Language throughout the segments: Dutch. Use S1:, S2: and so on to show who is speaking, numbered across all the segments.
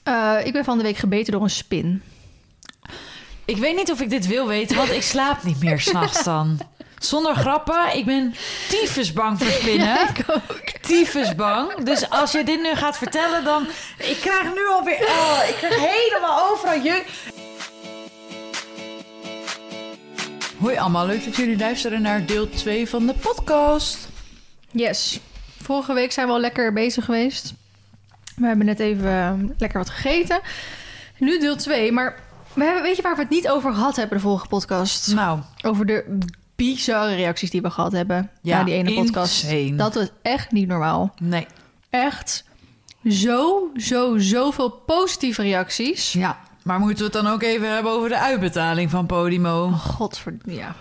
S1: Ik ben van de week gebeten door een spin.
S2: Ik weet niet of ik dit wil weten, want ik slaap niet meer 's nachts dan. Zonder grappen, ik ben tyfusbang voor spinnen.
S1: Ja, ik ook.
S2: Tyfusbang. Dus als je dit nu gaat vertellen, dan... Ik krijg nu alweer... ik krijg helemaal overal jeuk. Hoi allemaal, leuk dat jullie luisteren naar deel 2 van de podcast.
S1: Yes. Vorige week zijn we al lekker bezig geweest. We hebben net even lekker wat gegeten. Nu deel 2, maar weet je waar we het niet over gehad hebben de vorige podcast?
S2: Nou.
S1: Over de bizarre reacties die we gehad hebben na die ene podcast.
S2: Insane.
S1: Dat was echt niet normaal.
S2: Nee.
S1: Echt zoveel positieve reacties.
S2: Ja, maar moeten we het dan ook even hebben over de uitbetaling van Podimo?
S1: Oh, ja.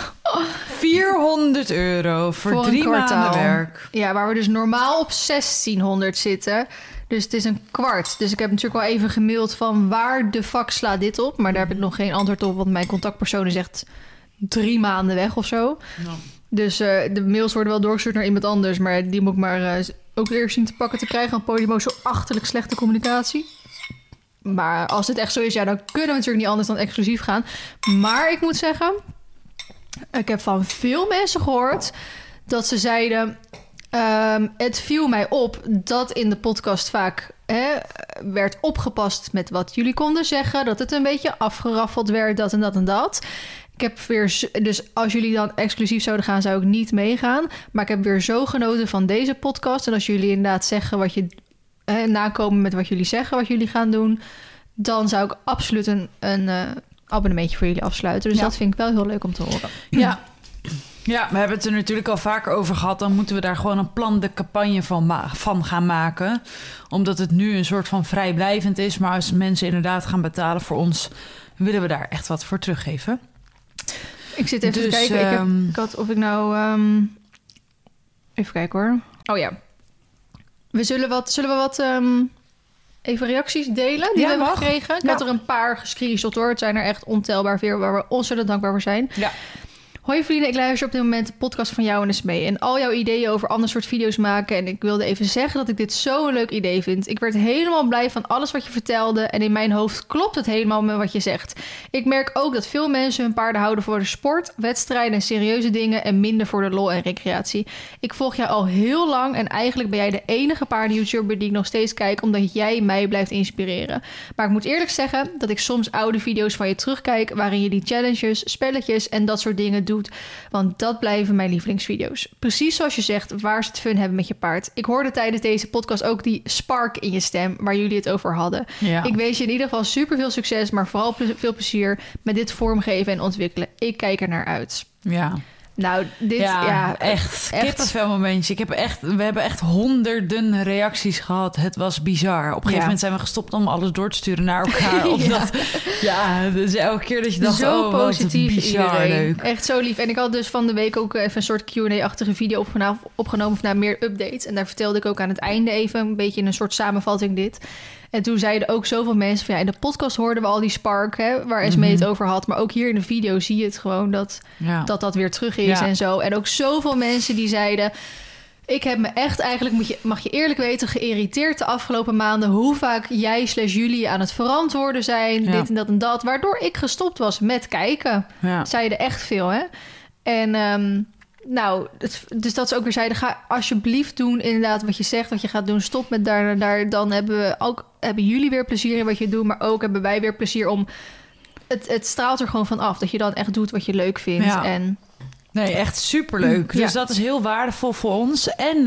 S2: €400 voor 3 maanden werk.
S1: Ja, waar we dus normaal op 1600 zitten. Dus het is een kwart. Dus ik heb natuurlijk wel even gemaild van waar de fuck slaat dit op? Maar daar heb ik nog geen antwoord op, want mijn contactpersoon zegt 3 maanden weg of zo. No. Dus de mails worden wel doorgestuurd naar iemand anders. Maar die moet ik maar ook eerst zien te pakken te krijgen. Aan Podimo zo achterlijk slechte communicatie. Maar als het echt zo is, ja, dan kunnen we natuurlijk niet anders dan exclusief gaan. Maar ik moet zeggen, ik heb van veel mensen gehoord dat ze zeiden... het viel mij op dat in de podcast vaak werd opgepast met wat jullie konden zeggen. Dat het een beetje afgeraffeld werd, dat en dat en dat. Ik heb weer, dus als jullie dan exclusief zouden gaan, zou ik niet meegaan. Maar ik heb weer zo genoten van deze podcast. En als jullie inderdaad zeggen wat je nakomen met wat jullie zeggen, wat jullie gaan doen, dan zou ik absoluut een abonnementje voor jullie afsluiten. Dus dat vind ik wel heel leuk om te horen.
S2: Ja. Ja, we hebben het er natuurlijk al vaker over gehad. Dan moeten we daar gewoon een plan de campagne van gaan maken. Omdat het nu een soort van vrijblijvend is. Maar als mensen inderdaad gaan betalen voor ons, willen we daar echt wat voor teruggeven.
S1: Ik zit even te kijken. Ik had of ik nou... even kijken hoor. Oh ja. Zullen we wat even reacties delen die we hebben gekregen? Ik had er een paar gescreenshot hoor. Het zijn er echt ontelbaar veel waar we ontzettend dankbaar voor zijn. Ja. Hoi vrienden, ik luister op dit moment de podcast van jou en Esmee en al jouw ideeën over ander soort video's maken. En ik wilde even zeggen dat ik dit zo'n leuk idee vind. Ik werd helemaal blij van alles wat je vertelde en in mijn hoofd klopt het helemaal met wat je zegt. Ik merk ook dat veel mensen hun paarden houden voor de sport, wedstrijden en serieuze dingen en minder voor de lol en recreatie. Ik volg jou al heel lang en eigenlijk ben jij de enige paarden-YouTuber die ik nog steeds kijk omdat jij mij blijft inspireren. Maar ik moet eerlijk zeggen dat ik soms oude video's van je terugkijk waarin je die challenges, spelletjes en dat soort dingen doet. Want dat blijven mijn lievelingsvideo's. Precies zoals je zegt, waar ze het fun hebben met je paard. Ik hoorde tijdens deze podcast ook die spark in je stem waar jullie het over hadden. Ja. Ik wens je in ieder geval super veel succes, maar vooral veel plezier met dit vormgeven en ontwikkelen. Ik kijk er naar uit.
S2: Ja.
S1: Nou, dit
S2: echt kippenvel momentje. We hebben echt honderden reacties gehad. Het was bizar. Op een gegeven moment zijn we gestopt om alles door te sturen naar elkaar. Omdat, dus elke keer dat je dacht,
S1: zo positief,
S2: bizar leuk.
S1: Echt zo lief. En ik had dus van de week ook even een soort Q&A-achtige video opgenomen naar meer updates. En daar vertelde ik ook aan het einde even een beetje in een soort samenvatting dit. En toen zeiden ook zoveel mensen van in de podcast hoorden we al die spark, waar Esmee het over had. Maar ook hier in de video zie je het gewoon dat weer terug is en zo. En ook zoveel mensen die zeiden, ik heb me echt eigenlijk, mag je eerlijk weten, geïrriteerd de afgelopen maanden hoe vaak jij / jullie aan het verantwoorden zijn, dit en dat en dat. Waardoor ik gestopt was met kijken. Ja. Zeiden echt veel, hè. En dus dat ze ook weer zeiden, ga alsjeblieft doen inderdaad wat je zegt, wat je gaat doen. Stop met daar. Dan hebben jullie weer plezier in wat je doet, maar ook hebben wij weer plezier om... Het straalt er gewoon van af, dat je dan echt doet wat je leuk vindt. Ja.
S2: Nee, echt superleuk. Dus dat is heel waardevol voor ons. En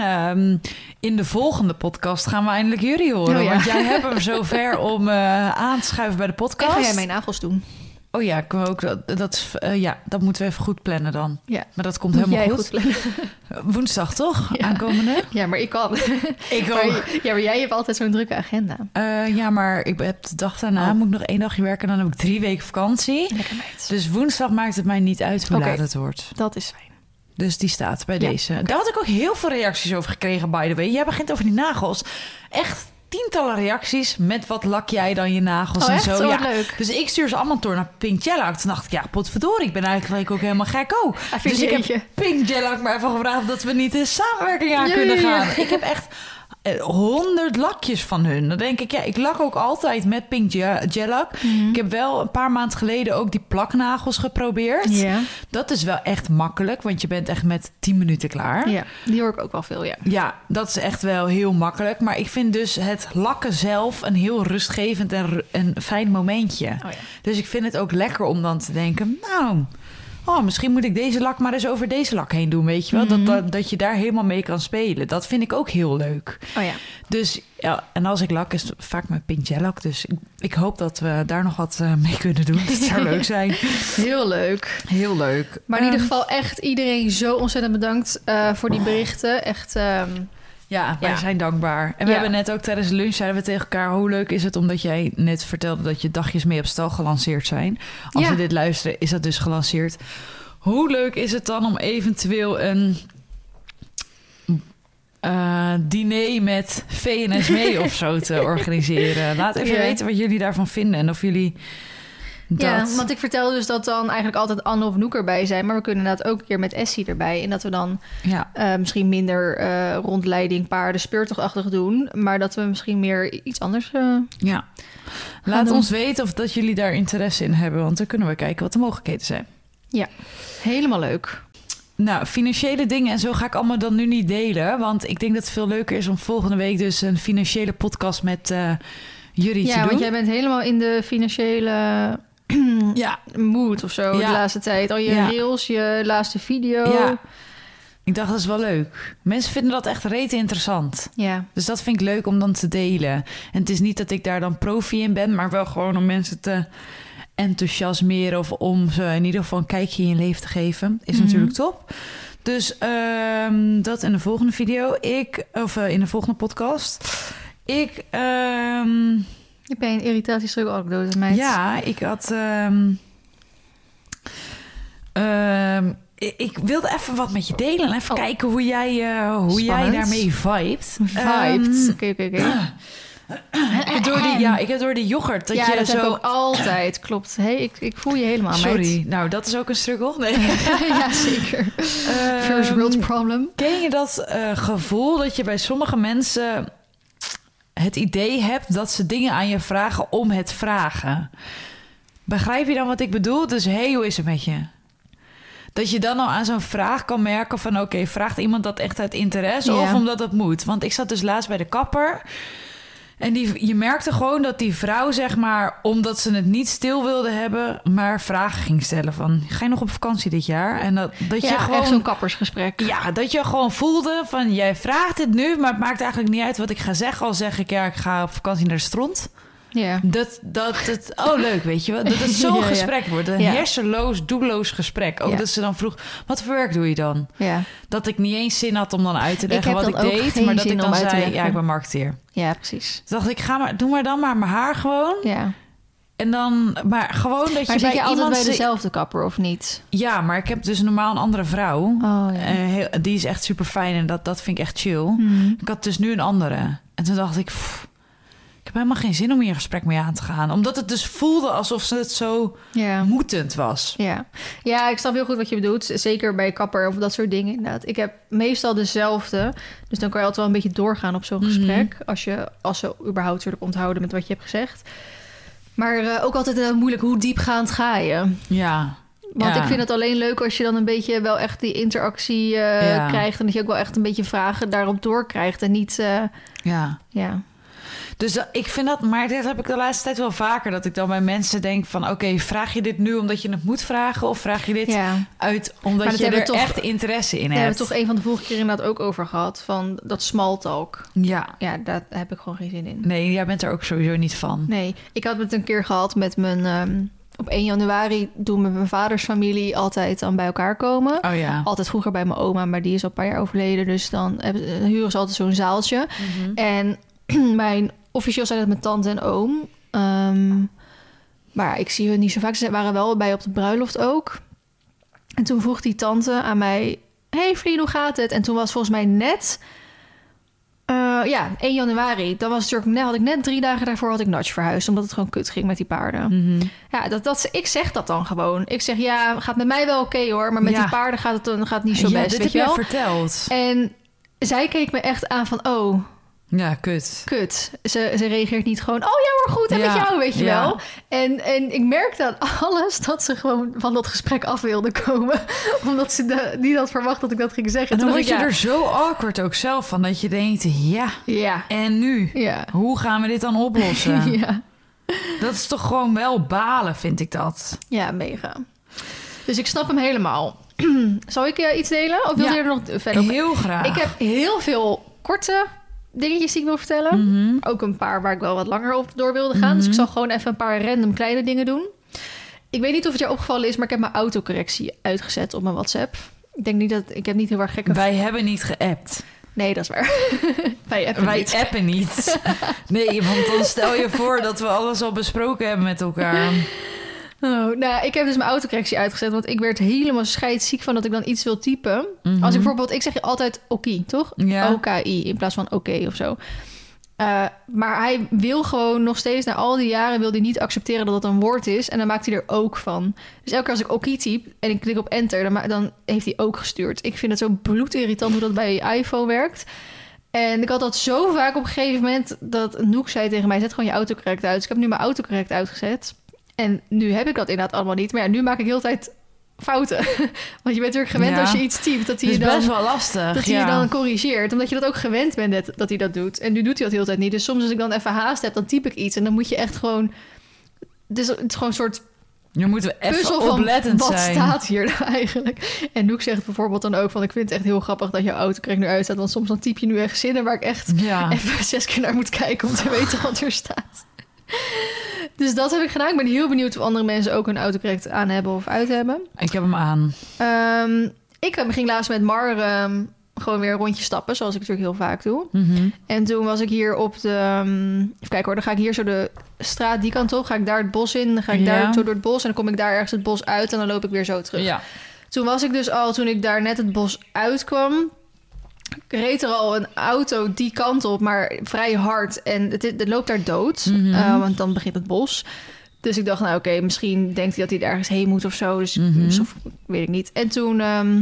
S2: in de volgende podcast gaan we eindelijk jullie horen. Oh, ja. Want jij hebt hem zover om aan te schuiven bij de podcast.
S1: En ga jij mijn nagels doen?
S2: Oh ja, kunnen we ook, dat moeten we even goed plannen dan. Ja. Maar dat komt
S1: moet
S2: helemaal goed. Woensdag toch? Ja. Aankomende?
S1: Ja, maar ik kan.
S2: Ik ook.
S1: Maar jij hebt altijd zo'n drukke agenda.
S2: Ja, maar ik heb de dag daarna moet ik nog 1 dagje werken en dan heb ik 3 weken vakantie.
S1: Lekker meid.
S2: Dus woensdag maakt het mij niet uit hoe laat het wordt.
S1: Dat is fijn.
S2: Dus die staat bij deze. Okay. Daar had ik ook heel veel reacties over gekregen, by the way. Jij begint over die nagels. Echt tientallen reacties met wat lak jij dan je nagels en zo.
S1: Ja, leuk.
S2: Dus ik stuur ze allemaal door naar Pink Jelak. Toen dacht ik, potverdorie, ik ben eigenlijk ook helemaal gek ook. Dus ik heb Pink Jelak maar even gevraagd dat we niet in samenwerking aan kunnen gaan. Ik heb echt 100 lakjes van hun. Dan denk ik, ik lak ook altijd met pink gel-lak. Ik heb wel een paar maanden geleden ook die plaknagels geprobeerd. Yeah. Dat is wel echt makkelijk, want je bent echt met 10 minuten klaar.
S1: Ja, die hoor ik ook wel veel, ja.
S2: Ja, dat is echt wel heel makkelijk. Maar ik vind dus het lakken zelf een heel rustgevend en fijn momentje. Oh, ja. Dus ik vind het ook lekker om dan te denken, misschien moet ik deze lak maar eens over deze lak heen doen, weet je wel? Dat je daar helemaal mee kan spelen. Dat vind ik ook heel leuk.
S1: Oh ja.
S2: Dus en als ik lak is het vaak met pink gel-lak. Dus ik hoop dat we daar nog wat mee kunnen doen. Dat zou leuk zijn.
S1: Heel leuk.
S2: Heel leuk.
S1: Maar in ieder geval echt iedereen zo ontzettend bedankt voor die berichten. Echt...
S2: Ja, wij zijn dankbaar. En we hebben net ook tijdens de lunch zeiden we tegen elkaar, hoe leuk is het omdat jij net vertelde dat je dagjes mee op stal gelanceerd zijn. Als we dit luisteren, is dat dus gelanceerd. Hoe leuk is het dan om eventueel een diner met VNSM of zo te organiseren? Laat even weten wat jullie daarvan vinden en of jullie...
S1: Ja, want ik vertelde dus dat dan eigenlijk altijd Anne of Noek erbij zijn. Maar we kunnen inderdaad ook een keer met Essie erbij. En dat we dan misschien minder rondleiding, paarden, speurtochtachtig doen. Maar dat we misschien meer iets anders
S2: Laat ons weten of dat jullie daar interesse in hebben. Want dan kunnen we kijken wat de mogelijkheden zijn.
S1: Ja, helemaal leuk.
S2: Nou, financiële dingen en zo ga ik allemaal dan nu niet delen. Want ik denk dat het veel leuker is om volgende week dus een financiële podcast met jullie te doen.
S1: Ja, want jij bent helemaal in de financiële... mood of zo de laatste tijd. Al je reels, je laatste video. Ja.
S2: Ik dacht, dat is wel leuk. Mensen vinden dat echt rete interessant.
S1: Ja.
S2: Dus dat vind ik leuk om dan te delen. En het is niet dat ik daar dan profi in ben, maar wel gewoon om mensen te enthousiasmeren of om ze in ieder geval een kijkje in je leven te geven. Is natuurlijk top. Dus dat in de volgende video. In de volgende podcast.
S1: Ik ben een irritatiestruggle-anekdote, meid.
S2: Ja, ik had... ik wilde even wat met je delen. En even kijken hoe jij daarmee vibet.
S1: Oké.
S2: Ik heb door die yoghurt. Dat
S1: dat heb ik ook altijd. Klopt. Hey, ik voel je helemaal,
S2: sorry.
S1: Meid.
S2: Nou, dat is ook een struggle. Nee.
S1: Ja, zeker. First world problem.
S2: Ken je dat gevoel dat je bij sommige mensen... het idee hebt dat ze dingen aan je vragen om het vragen? Begrijp je dan wat ik bedoel? Dus hoe is het met je? Dat je dan al aan zo'n vraag kan merken van... oké, vraagt iemand dat echt uit interesse of omdat het moet? Want ik zat dus laatst bij de kapper... en je merkte gewoon dat die vrouw, zeg maar... omdat ze het niet stil wilde hebben... maar vragen ging stellen van... ga je nog op vakantie dit jaar? En dat je gewoon...
S1: echt zo'n kappersgesprek.
S2: Ja, dat je gewoon voelde van... jij vraagt het nu, maar het maakt eigenlijk niet uit wat ik ga zeggen. Al zeg ik, ik ga op vakantie naar de strand...
S1: Ja.
S2: Leuk, weet je wel. Dat het zo'n gesprek wordt. Een hersenloos, doelloos gesprek. Ook dat ze dan vroeg, wat voor werk doe je dan? Ja. Dat ik niet eens zin had om dan uit te leggen wat ik deed. Maar dat ik dan zei, ik ben marketeer.
S1: Ja, precies.
S2: Dus dacht ik, doe maar dan maar mijn haar gewoon. Ja. En dan, maar gewoon dat
S1: maar
S2: je bij
S1: iemand...
S2: altijd
S1: bij dezelfde kapper of niet?
S2: Ja, maar ik heb dus normaal een andere vrouw. Oh, ja. Die is echt super fijn en dat vind ik echt chill. Ik had dus nu een andere. En toen dacht ik... ik heb helemaal geen zin om hier een gesprek mee aan te gaan. Omdat het dus voelde alsof ze het zo moetend was.
S1: Ja, ik snap heel goed wat je bedoelt. Zeker bij kapper of dat soort dingen inderdaad. Ik heb meestal dezelfde. Dus dan kan je altijd wel een beetje doorgaan op zo'n gesprek. Als ze überhaupt natuurlijk onthouden met wat je hebt gezegd. Maar ook altijd moeilijk, hoe diepgaand ga je?
S2: Ja.
S1: Want ik vind het alleen leuk als je dan een beetje wel echt die interactie krijgt. En dat je ook wel echt een beetje vragen daarop doorkrijgt. En niet...
S2: Dus ik vind dat, maar dit heb ik de laatste tijd wel vaker... dat ik dan bij mensen denk van... oké, vraag je dit nu omdat je het moet vragen... of vraag je dit uit omdat je er echt interesse in hebt?
S1: Daar hebben we toch een van de vorige keer inderdaad ook over gehad... van dat small talk. Ja, daar heb ik gewoon geen zin in.
S2: Nee, jij bent er ook sowieso niet van.
S1: Nee, ik had het een keer gehad met mijn... op 1 januari doen we met mijn vaders familie altijd dan bij elkaar komen. Oh ja. Altijd vroeger bij mijn oma, maar die is al een paar jaar overleden. Dus dan huren ze altijd zo'n zaaltje. En officieel zijn het mijn tante en oom. Maar ik zie hun niet zo vaak. Ze waren wel bij op de bruiloft ook. En toen vroeg die tante aan mij... Hey Vlien, hoe gaat het? En toen was volgens mij net... 1 januari. Dan was het natuurlijk had ik net 3 dagen daarvoor had ik Nudge verhuisd. Omdat het gewoon kut ging met die paarden. Ja, ik zeg dat dan gewoon. Ik zeg, gaat met mij wel oké hoor. Maar met die paarden gaat het niet zo best.
S2: Dit heb je verteld.
S1: En zij keek me echt aan van...
S2: Ja, kut.
S1: Ze reageert niet gewoon... oh ja, maar goed, en met jou, weet je wel. En ik merkte aan alles dat ze gewoon van dat gesprek af wilde komen. Omdat ze niet had verwacht dat ik dat ging zeggen.
S2: En dan word je er zo awkward ook zelf van... dat je denkt, ja. En nu? Ja. Hoe gaan we dit dan oplossen? Ja. Dat is toch gewoon wel balen, vind ik dat.
S1: Ja, mega. Dus ik snap hem helemaal. Zal ik iets delen? Of wil je er nog verder op?
S2: Heel graag.
S1: Ik heb heel veel korte dingetjes die ik wil vertellen. Mm-hmm. Ook een paar waar ik wel wat langer op door wilde gaan. Mm-hmm. Dus ik zal gewoon even een paar random kleine dingen doen. Ik weet niet of het je opgevallen is, maar ik heb mijn autocorrectie uitgezet op mijn WhatsApp. Ik denk niet dat... Ik heb niet heel erg gekke...
S2: Wij hebben niet geappt.
S1: Nee, dat is waar. Wij
S2: appen niet. Nee, want dan stel je voor dat we alles al besproken hebben met elkaar.
S1: Ik heb dus mijn autocorrectie uitgezet, want ik werd helemaal scheidsziek van dat ik dan iets wil typen. Mm-hmm. Als ik bijvoorbeeld, ik zeg altijd okie, toch? Ja. OKI in plaats van oké of zo. Maar hij wil gewoon nog steeds, na al die jaren, wil hij niet accepteren dat het een woord is. En dan maakt hij er ook van. Dus elke keer als ik okie typ en ik klik op enter, dan heeft hij ook gestuurd. Ik vind het zo bloedirritant hoe dat bij je iPhone werkt. En ik had dat zo vaak op een gegeven moment dat Noek zei tegen mij, zet gewoon je autocorrect uit. Dus ik heb nu mijn autocorrect uitgezet. En nu heb ik dat inderdaad allemaal niet. Maar ja, nu maak ik heel de tijd fouten. Want je bent natuurlijk gewend als je iets typt... dat hij je dan
S2: best wel lastig.
S1: Dat hij je dan corrigeert. Omdat je dat ook gewend bent dat hij dat doet. En nu doet hij dat de hele tijd niet. Dus soms als ik dan even haast heb, dan typ ik iets. En dan moet je echt gewoon... Het is gewoon een soort...
S2: Je moet even oplettend
S1: van,
S2: zijn.
S1: Wat staat hier nou eigenlijk? En Noek zegt bijvoorbeeld dan ook van... ik vind het echt heel grappig dat je autocorrect nu uitstaat. Want soms dan typ je nu echt zinnen waar ik echt even 6 keer naar moet kijken... om te weten wat er staat. Dus dat heb ik gedaan. Ik ben heel benieuwd of andere mensen ook een autocorrect aan hebben of uit hebben.
S2: Ik heb hem aan.
S1: Ik ging laatst met Mar gewoon weer een rondje stappen, zoals ik natuurlijk heel vaak doe. Mm-hmm. En toen was ik hier op de... even kijken hoor, dan ga ik hier zo de straat die kant op. Ga ik daar het bos in, dan ga ik daar zo door het bos... en dan kom ik daar ergens het bos uit en dan loop ik weer zo terug. Ja. Toen was ik dus al, toen ik daar net het bos uitkwam... reed er al een auto die kant op, maar vrij hard. En het loopt daar dood, want dan begint het bos. Dus ik dacht, nou oké, misschien denkt hij dat hij ergens heen moet of zo. Dus of, weet ik niet. En toen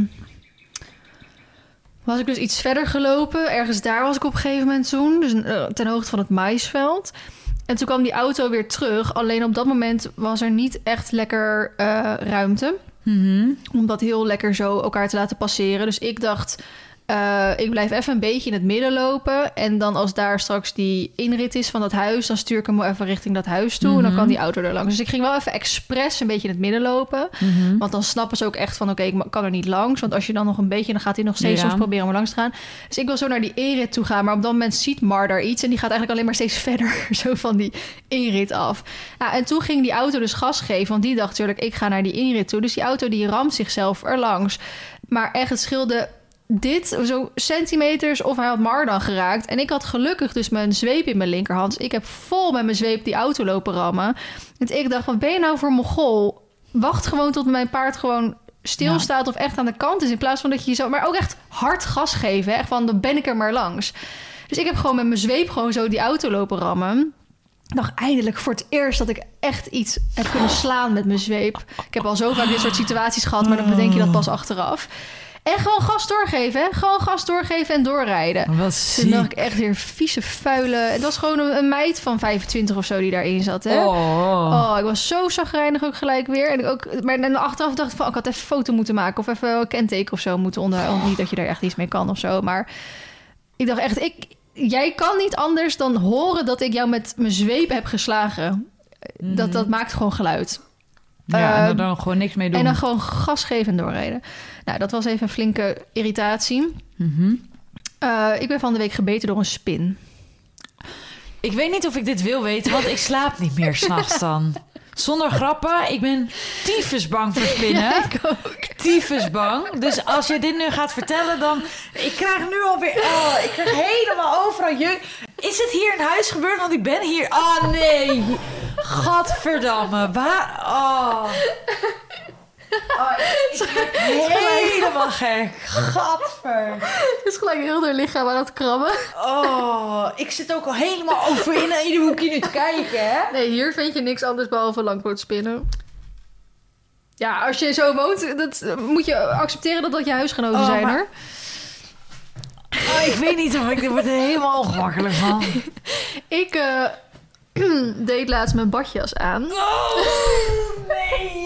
S1: was ik dus iets verder gelopen. Ergens daar was ik op een gegeven moment toen. Dus ten hoogte van het maïsveld. En toen kwam die auto weer terug. Alleen op dat moment was er niet echt lekker ruimte. Mm-hmm. Om dat heel lekker zo elkaar te laten passeren. Dus ik dacht... ik blijf even een beetje in het midden lopen. En dan als daar straks die inrit is van dat huis... dan stuur ik hem wel even richting dat huis toe. Mm-hmm. En dan kan die auto er langs. Dus ik ging wel even expres een beetje in het midden lopen. Mm-hmm. Want dan snappen ze ook echt van... oké, ik kan er niet langs. Want als je dan nog een beetje... dan gaat hij nog steeds soms proberen om er langs te gaan. Dus ik wil zo naar die inrit toe gaan. Maar op dat moment ziet Mar daar iets... en die gaat eigenlijk alleen maar steeds verder... zo van die inrit af. Ja, en toen ging die auto dus gas geven. Want die dacht natuurlijk... ik ga naar die inrit toe. Dus die auto die ramt zichzelf erlangs. Maar echt, het scheelde... dit, zo centimeters, of hij had Mar dan geraakt. En ik had gelukkig dus mijn zweep in mijn linkerhand. Dus ik heb vol met mijn zweep die auto lopen rammen. En ik dacht, wat ben je nou voor Mongool? Wacht gewoon tot mijn paard gewoon stilstaat of echt aan de kant is. In plaats van dat je zo... maar ook echt hard gas geven. Hè? Echt van, dan ben ik er maar langs. Dus ik heb gewoon met mijn zweep gewoon zo die auto lopen rammen. Ik dacht eindelijk voor het eerst dat ik echt iets heb kunnen slaan met mijn zweep. Ik heb al zo vaak dit soort situaties gehad, maar dan bedenk je dat pas achteraf. En gewoon gas doorgeven, hè? Gewoon gas doorgeven en doorrijden.
S2: Wat ziek.
S1: Toen dacht ik echt weer vieze, vuile... Het was gewoon een meid van 25 of zo die daarin zat, hè? Oh, ik was zo chagrijnig ook gelijk weer. Maar dan achteraf dacht ik van... ik had even een foto moeten maken of even een kenteken of zo moeten onderhouden. Niet dat je daar echt iets mee kan of zo, maar... ik dacht echt, jij kan niet anders dan horen dat ik jou met mijn zweep heb geslagen. Dat maakt gewoon geluid.
S2: Ja, en dan gewoon niks mee doen.
S1: En dan gewoon gas geven en doorrijden. Nou, dat was even een flinke irritatie. Mm-hmm. Ik ben van de week gebeten door een spin.
S2: Ik weet niet of ik dit wil weten, want ik slaap niet meer 's nachts dan. Zonder grappen, ik ben tyfusbang voor spinnen. Ja, ik ook. Tyfusbang. Dus als je dit nu gaat vertellen, dan... ik krijg nu alweer... ik krijg helemaal overal... Is het hier in huis gebeurd? Want ik ben hier... oh, nee. Gadverdamme. Waar... ik ben helemaal gek. Gadver.
S1: Het is gelijk heel door lichaam aan het krabben.
S2: Ik zit ook al helemaal over in een hoekje nu te kijken, hè?
S1: Nee, hier vind je niks anders behalve langpootspinnen. Ja, als je zo woont, dat moet je accepteren dat je huisgenoten zijn, hoor.
S2: ik weet niet of ik word er helemaal ongemakkelijk van.
S1: Ik deed laatst mijn badjas aan.
S2: Oh, nee.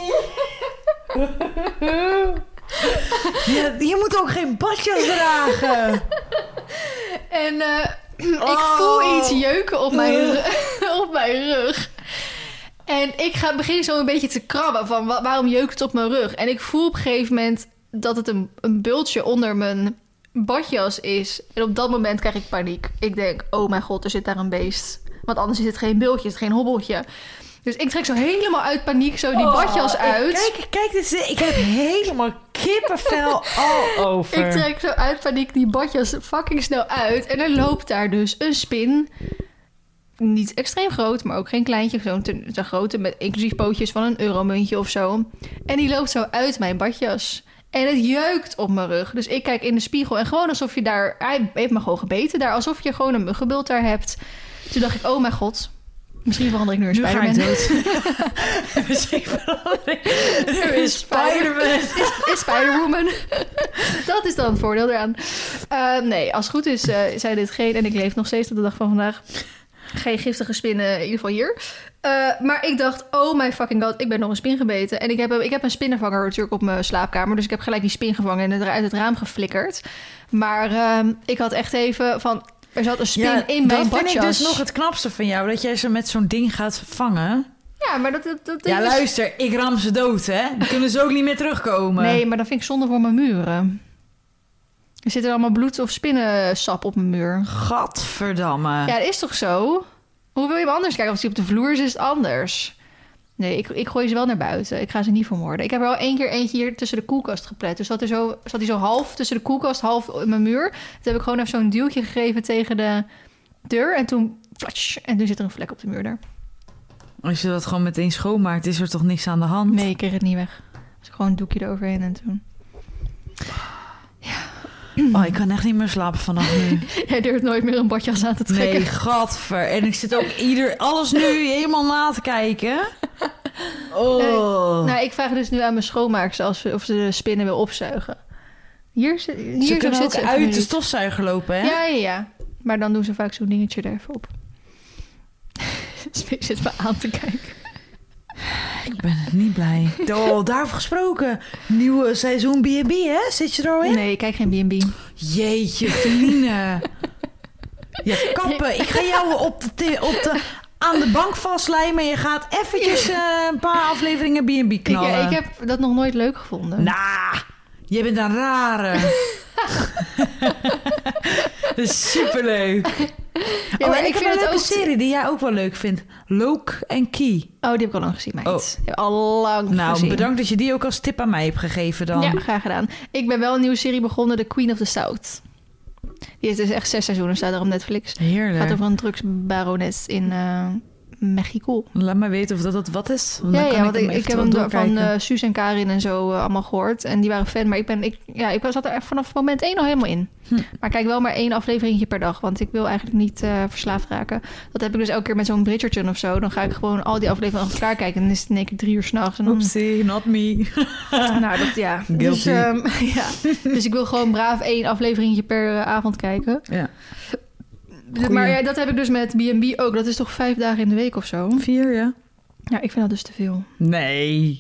S2: Ja, je moet ook geen badjas dragen.
S1: En ik voel iets jeuken op mijn rug. En ik begin zo een beetje te krabben van waarom jeukt het op mijn rug? En ik voel op een gegeven moment dat het een bultje onder mijn badjas is. En op dat moment krijg ik paniek. Ik denk, oh mijn god, er zit daar een beest. Want anders is het geen bultje, is het geen hobbeltje. Dus ik trek zo helemaal uit paniek zo die badjas uit.
S2: Kijk, ik heb helemaal kippenvel all over.
S1: Ik trek zo uit paniek die badjas fucking snel uit. En er loopt daar dus een spin. Niet extreem groot, maar ook geen kleintje. Zo'n te grote, met inclusief pootjes van een euromuntje of zo. En die loopt zo uit mijn badjas. En het jeukt op mijn rug. Dus ik kijk in de spiegel en gewoon alsof je daar... Hij heeft me gewoon gebeten daar. Alsof je gewoon een muggenbult daar hebt. Toen dacht ik, oh mijn god... Misschien verander ik nu een Spider-Man.
S2: Misschien verander ik nu een Spider-Man.
S1: Is Spider-Woman. Dat is dan het voordeel eraan. Nee, als het goed is, zei dit geen... En ik leef nog steeds tot de dag van vandaag. Geen giftige spinnen, in ieder geval hier. Maar ik dacht, oh my fucking god, ik ben nog een spin gebeten. En ik heb een spinnenvanger natuurlijk op mijn slaapkamer. Dus ik heb gelijk die spin gevangen en uit het raam geflikkerd. Maar ik had echt even van... Er zat een spin in mijn badjas.
S2: Dat vind ik dus nog het knapste van jou. Dat jij ze met zo'n ding gaat vangen.
S1: Ja, maar dat
S2: ja,
S1: is...
S2: luister. Ik ram ze dood, hè. Dan kunnen ze ook niet meer terugkomen.
S1: Nee, maar dat vind ik zonde voor mijn muren. Er zit er allemaal bloed of spinnensap op mijn muur.
S2: Gadverdamme.
S1: Ja, dat is toch zo? Hoe wil je hem anders kijken? Als hij op de vloer is, is het anders. Nee, ik gooi ze wel naar buiten. Ik ga ze niet vermoorden. Ik heb er wel eentje hier tussen de koelkast geplet. Dus zat hij zo half tussen de koelkast, half in mijn muur. Toen heb ik gewoon even zo'n duwtje gegeven tegen de deur. En toen flatsch. En toen zit er een vlek op de muur daar.
S2: Als je dat gewoon meteen schoonmaakt, is er toch niks aan de hand?
S1: Nee, ik kreeg het niet weg. Dus gewoon een doekje eroverheen en toen... Ja.
S2: Oh, ik kan echt niet meer slapen vanaf nu.
S1: Jij durft nooit meer een badjas aan te trekken.
S2: Nee, gadver. En ik zit ook alles nu helemaal na te kijken. Oh.
S1: Nou, ik vraag dus nu aan mijn schoonmaakster of ze de spinnen wil opzuigen. Hier
S2: ze kunnen ook uit de stofzuiger lopen, hè?
S1: Ja. Maar dan doen ze vaak zo'n dingetje er even op. Ik zit me aan te kijken.
S2: Ik ben niet blij. Oh, daarover gesproken. Nieuwe seizoen B&B, hè? Zit je er al in?
S1: Nee, ik kijk geen B&B.
S2: Jeetje, Feline. Ja, kappen. Ik ga jou aan de bank vastlijmen. En je gaat eventjes een paar afleveringen B&B knallen.
S1: Ik heb dat nog nooit leuk gevonden.
S2: Nou, je bent een rare. Dat is superleuk.
S1: Ja,
S2: en ik heb een leuke serie die jij ook wel leuk vindt. Loke en Key.
S1: Oh, die heb ik al lang gezien, meid.
S2: Oh.
S1: Die heb ik al lang gezien.
S2: Nou, bedankt dat je die ook als tip aan mij hebt gegeven dan.
S1: Ja, graag gedaan. Ik ben wel een nieuwe serie begonnen, The Queen of the South. Die is dus echt 6 seizoenen, staat er op Netflix.
S2: Heerlijk.
S1: Het gaat over een drugsbarones in Mexico.
S2: Laat me weten of dat wat is.
S1: Want ik heb hem van Suus en Karin en zo allemaal gehoord. En die waren fan. Maar ik zat er echt vanaf moment 1 al helemaal in. Maar ik kijk wel maar 1 afleveringje per dag. Want ik wil eigenlijk niet verslaafd raken. Dat heb ik dus elke keer met zo'n Bridgerton of zo. Dan ga ik gewoon al die afleveringen achter elkaar kijken. En dan is het in één keer 3 uur 's nachts.
S2: Oepsie, not me.
S1: Nou, dat ja.
S2: Guilty.
S1: Dus ik wil gewoon braaf 1 afleveringje per avond kijken.
S2: Ja.
S1: Goeie. Maar ja, dat heb ik dus met B&B ook. Dat is toch 5 dagen in de week of zo?
S2: 4, ja.
S1: Ja, ik vind dat dus te veel.
S2: Nee.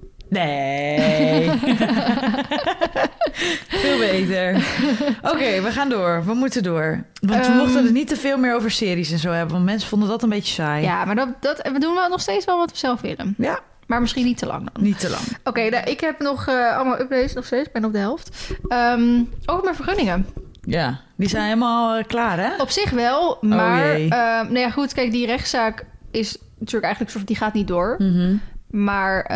S2: Veel beter. Oké, we gaan door. We moeten door. Want we mochten het niet te veel meer over series en zo hebben. Want mensen vonden dat een beetje saai.
S1: Ja, maar we doen wel nog steeds wel wat we zelf willen.
S2: Ja.
S1: Maar misschien niet te lang dan.
S2: Niet te lang.
S1: Oké, ik heb nog allemaal updates nog steeds. Ik ben op de helft. Over mijn vergunningen.
S2: Ja, die zijn helemaal klaar, hè?
S1: Op zich wel, maar... nou ja, goed, kijk, die rechtszaak is natuurlijk eigenlijk soort, die gaat niet door.
S2: Mm-hmm.
S1: Maar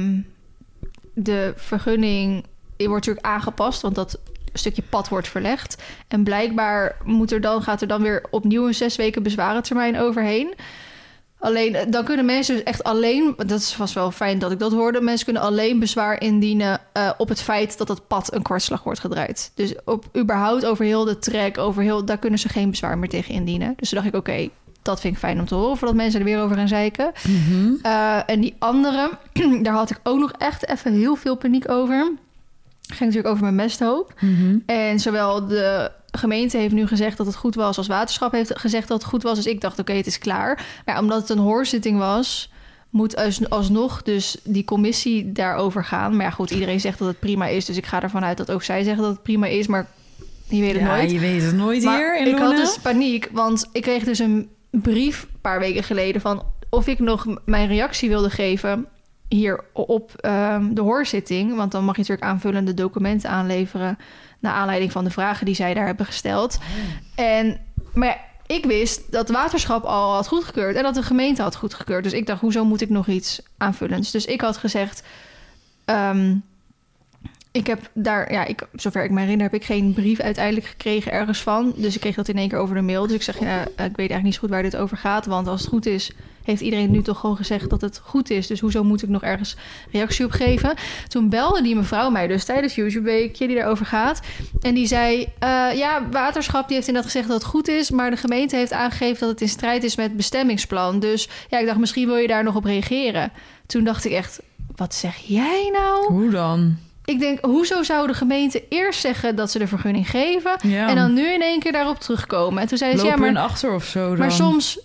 S1: de vergunning wordt natuurlijk aangepast, want dat stukje pad wordt verlegd. En blijkbaar gaat er dan weer opnieuw een 6 weken bezwarentermijn overheen. Alleen, dan kunnen mensen dus echt alleen... Dat was wel fijn dat ik dat hoorde. Mensen kunnen alleen bezwaar indienen op het feit dat het pad een kwartslag wordt gedraaid. Dus überhaupt over heel de trek, daar kunnen ze geen bezwaar meer tegen indienen. Dus toen dacht ik, oké, dat vind ik fijn om te horen, voordat mensen er weer over gaan zeiken.
S2: Mm-hmm.
S1: En die andere, daar had ik ook nog echt even heel veel paniek over. Het ging natuurlijk over mijn mesthoop.
S2: Mm-hmm.
S1: En zowel de gemeente heeft nu gezegd dat het goed was. Als waterschap heeft gezegd dat het goed was. Dus ik dacht, oké, het is klaar. Maar omdat het een hoorzitting was, moet alsnog dus die commissie daarover gaan. Maar ja, goed, iedereen zegt dat het prima is. Dus ik ga ervan uit dat ook zij zeggen dat het prima is. Maar je weet het nooit.
S2: Je weet het nooit
S1: maar
S2: hier in
S1: ik
S2: Loenen.
S1: had dus paniek, want ik kreeg dus een brief een paar weken geleden van of ik nog mijn reactie wilde geven hier op de hoorzitting. Want dan mag je natuurlijk aanvullende documenten aanleveren naar aanleiding van de vragen die zij daar hebben gesteld. Maar ja, ik wist dat het waterschap al had goedgekeurd en dat de gemeente had goedgekeurd. Dus ik dacht, hoezo moet ik nog iets aanvullends? Dus ik had gezegd, ik heb daar, zover ik me herinner, heb ik geen brief uiteindelijk gekregen ergens van. Dus ik kreeg dat in één keer over de mail. Dus ik zeg, ik weet eigenlijk niet zo goed waar dit over gaat. Want als het goed is, heeft iedereen nu toch gewoon gezegd dat het goed is. Dus hoezo moet ik nog ergens reactie op geven? Toen belde die mevrouw mij dus tijdens YouTube Weekje die daarover gaat. En die zei, waterschap die heeft inderdaad gezegd dat het goed is. Maar de gemeente heeft aangegeven dat het in strijd is met het bestemmingsplan. Dus ja, ik dacht, misschien wil je daar nog op reageren. Toen dacht ik echt, wat zeg jij nou?
S2: Hoe dan?
S1: Ik denk, hoezo zou de gemeente eerst zeggen dat ze de vergunning geven en dan nu in één keer daarop terugkomen? En toen zei ze,
S2: lopen hun achter of zo dan?
S1: Maar soms,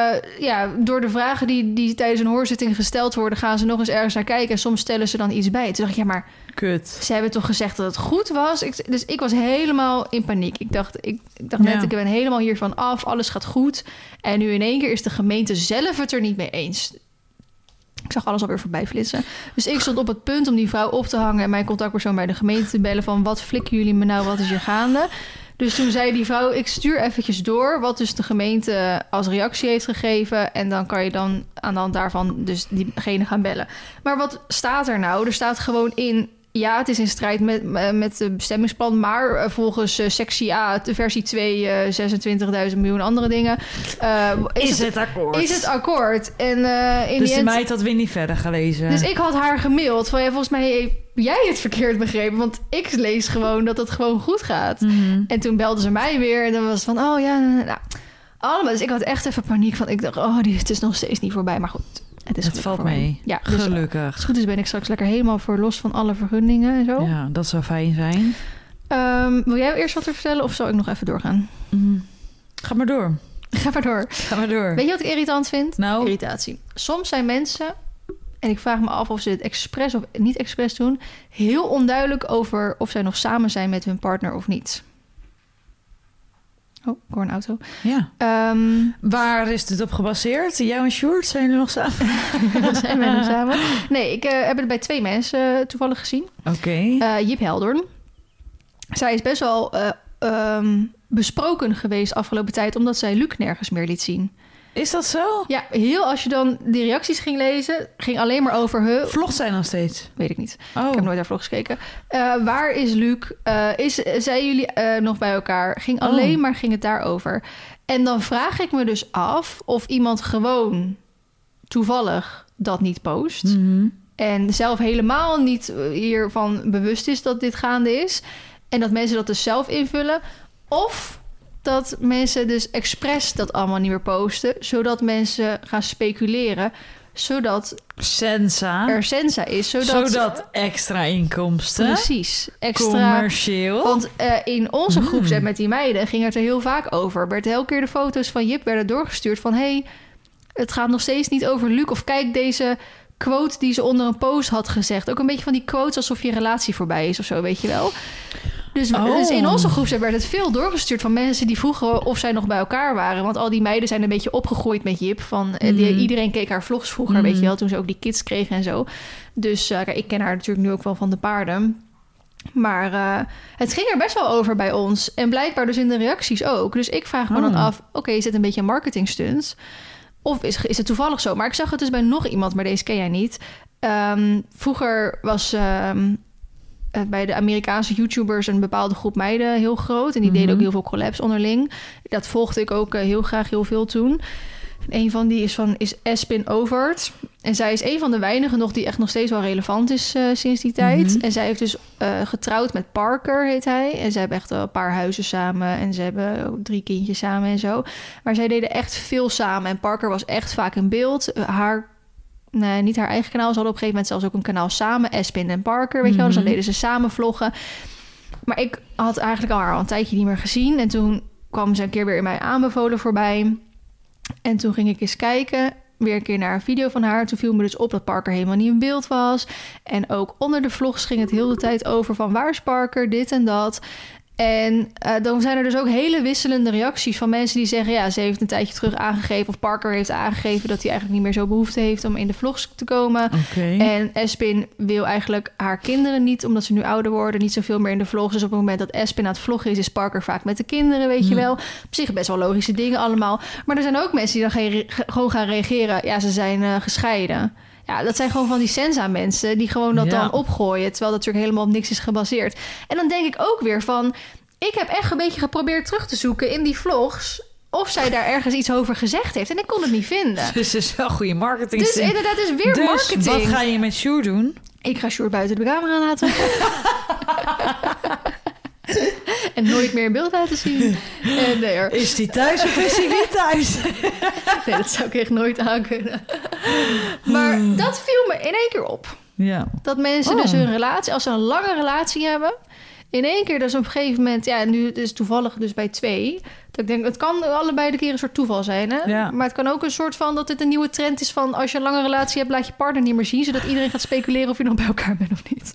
S1: door de vragen die tijdens een hoorzitting gesteld worden, gaan ze nog eens ergens naar kijken en soms stellen ze dan iets bij. Toen dacht ik, maar
S2: kut.
S1: Ze hebben toch gezegd dat het goed was? Dus ik was helemaal in paniek. Ik dacht net, ik ben helemaal hiervan af, alles gaat goed. En nu in één keer is de gemeente zelf het er niet mee eens. Ik zag alles alweer voorbij flitsen. Dus ik stond op het punt om die vrouw op te hangen en mijn contactpersoon bij de gemeente te bellen van wat flikken jullie me nou, wat is hier gaande? Dus toen zei die vrouw, ik stuur eventjes door wat dus de gemeente als reactie heeft gegeven en dan kan je dan aan de hand daarvan dus diegene gaan bellen. Maar wat staat er nou? Er staat gewoon in, ja, het is in strijd met het bestemmingsplan, maar volgens sectie A, de versie 2, 26.000 miljoen andere dingen.
S2: Is het akkoord?
S1: Is het akkoord? En
S2: dus de meid had weer niet verder gelezen.
S1: Dus ik had haar gemaild van, volgens mij heb jij het verkeerd begrepen, want ik lees gewoon dat het gewoon goed gaat. Mm-hmm. En toen belden ze mij weer en dan was het van, allemaal. Dus ik had echt even paniek van, ik dacht, het is nog steeds niet voorbij, maar goed. Het
S2: valt mee.
S1: Ja,
S2: gelukkig.
S1: Als het goed is ben ik straks lekker helemaal verlost van alle vergunningen en zo.
S2: Ja, dat zou fijn zijn.
S1: Wil jij eerst wat vertellen of zal ik nog even doorgaan?
S2: Ga maar door.
S1: Ga maar door. Weet je wat ik irritant vind?
S2: Nou?
S1: Irritatie. Soms zijn mensen, en ik vraag me af of ze het expres of niet expres doen, heel onduidelijk over of zij nog samen zijn met hun partner of niet. Oh, ik hoor een auto.
S2: Ja. Waar is dit op gebaseerd? Jou en Sjoerd, zijn jullie nog samen?
S1: Zijn wij nog samen? Nee, ik heb het bij 2 mensen toevallig gezien.
S2: Oké.
S1: Jip Heldorn. Zij is best wel besproken geweest afgelopen tijd, omdat zij Luc nergens meer liet zien.
S2: Is dat zo?
S1: Ja, als je dan die reacties ging lezen, ging alleen maar over...
S2: Vlogt zij nog steeds?
S1: Weet ik niet.
S2: Oh.
S1: Ik heb nooit naar vlogs gekeken. Waar is Luc? Zijn jullie nog bij elkaar? Ging het daarover. En dan vraag ik me dus af of iemand gewoon toevallig dat niet post. Mm-hmm. En zelf helemaal niet hiervan bewust is dat dit gaande is. En dat mensen dat dus zelf invullen. Of dat mensen dus expres dat allemaal niet meer posten, zodat mensen gaan speculeren, zodat er sensa is.
S2: Zodat extra inkomsten.
S1: Precies. Extra.
S2: Commercieel.
S1: Want in onze groepsapp met die meiden ging het er heel vaak over. Werd elke keer de foto's van Jip werden doorgestuurd van, het gaat nog steeds niet over Luc. Of kijk deze quote die ze onder een post had gezegd. Ook een beetje van die quotes alsof je relatie voorbij is of zo, weet je wel. Dus in onze groepsapp werd het veel doorgestuurd van mensen die vroegen of zij nog bij elkaar waren. Want al die meiden zijn een beetje opgegroeid met Jip. Iedereen keek haar vlogs vroeger, weet je wel, toen ze ook die kids kregen en zo. Dus ik ken haar natuurlijk nu ook wel van de paarden. Maar het ging er best wel over bij ons. En blijkbaar dus in de reacties ook. Dus ik vraag me dan af, is dit een beetje een marketing stunt? Of is het toevallig zo? Maar ik zag het dus bij nog iemand, maar deze ken jij niet. Vroeger was bij de Amerikaanse YouTubers een bepaalde groep meiden heel groot. En die deden ook heel veel collabs onderling. Dat volgde ik ook heel graag heel veel toen. Een van die is Espin Overt. En zij is een van de weinigen nog die echt nog steeds wel relevant is sinds die tijd. Mm-hmm. En zij heeft dus getrouwd met Parker, heet hij. En ze hebben echt een paar huizen samen. En ze hebben ook 3 kindjes samen en zo. Maar zij deden echt veel samen. En Parker was echt vaak in beeld. Niet haar eigen kanaal. Ze hadden op een gegeven moment zelfs ook een kanaal samen. Espin en Parker, weet je wel. Dus dan deden ze samen vloggen. Maar ik had eigenlijk haar al een tijdje niet meer gezien. En toen kwam ze een keer weer in mij aanbevolen voorbij. En toen ging ik eens kijken, weer een keer naar een video van haar. Toen viel me dus op dat Parker helemaal niet in beeld was. En ook onder de vlogs ging het heel de tijd over van waar is Parker, dit en dat. En dan zijn er dus ook hele wisselende reacties van mensen die zeggen... ja, ze heeft een tijdje terug aangegeven... of Parker heeft aangegeven dat hij eigenlijk niet meer zo behoefte heeft... om in de vlogs te komen.
S2: Okay.
S1: En Espin wil eigenlijk haar kinderen niet... omdat ze nu ouder worden, niet zoveel meer in de vlogs. Dus op het moment dat Espin aan het vloggen is Parker vaak met de kinderen, weet je wel. Op zich best wel logische dingen allemaal. Maar er zijn ook mensen die dan gewoon gaan reageren... ja, ze zijn gescheiden. Ja, dat zijn gewoon van die Sensa-mensen... die gewoon dat dan opgooien... terwijl dat natuurlijk helemaal op niks is gebaseerd. En dan denk ik ook weer van... ik heb echt een beetje geprobeerd terug te zoeken in die vlogs... of zij daar ergens iets over gezegd heeft. En ik kon het niet vinden.
S2: Dus het is wel goede marketing.
S1: Dus inderdaad, het is weer marketing.
S2: Wat ga je met Sjoerd doen?
S1: Ik ga Sjoerd buiten de camera laten. En nooit meer in beeld laten zien. Nee, hoor.
S2: Is die thuis of is hij niet thuis?
S1: Nee, dat zou ik echt nooit aankunnen. Maar dat viel me in één keer op.
S2: Ja.
S1: Dat mensen dus hun relatie... als ze een lange relatie hebben... in één keer dus op een gegeven moment... ja, nu is het toevallig dus bij 2... dat ik denk, het kan allebei de keer een soort toeval zijn, hè?
S2: Ja.
S1: Maar het kan ook een soort van... dat dit een nieuwe trend is van... als je een lange relatie hebt, laat je partner niet meer zien... zodat iedereen gaat speculeren of je nog bij elkaar bent of niet.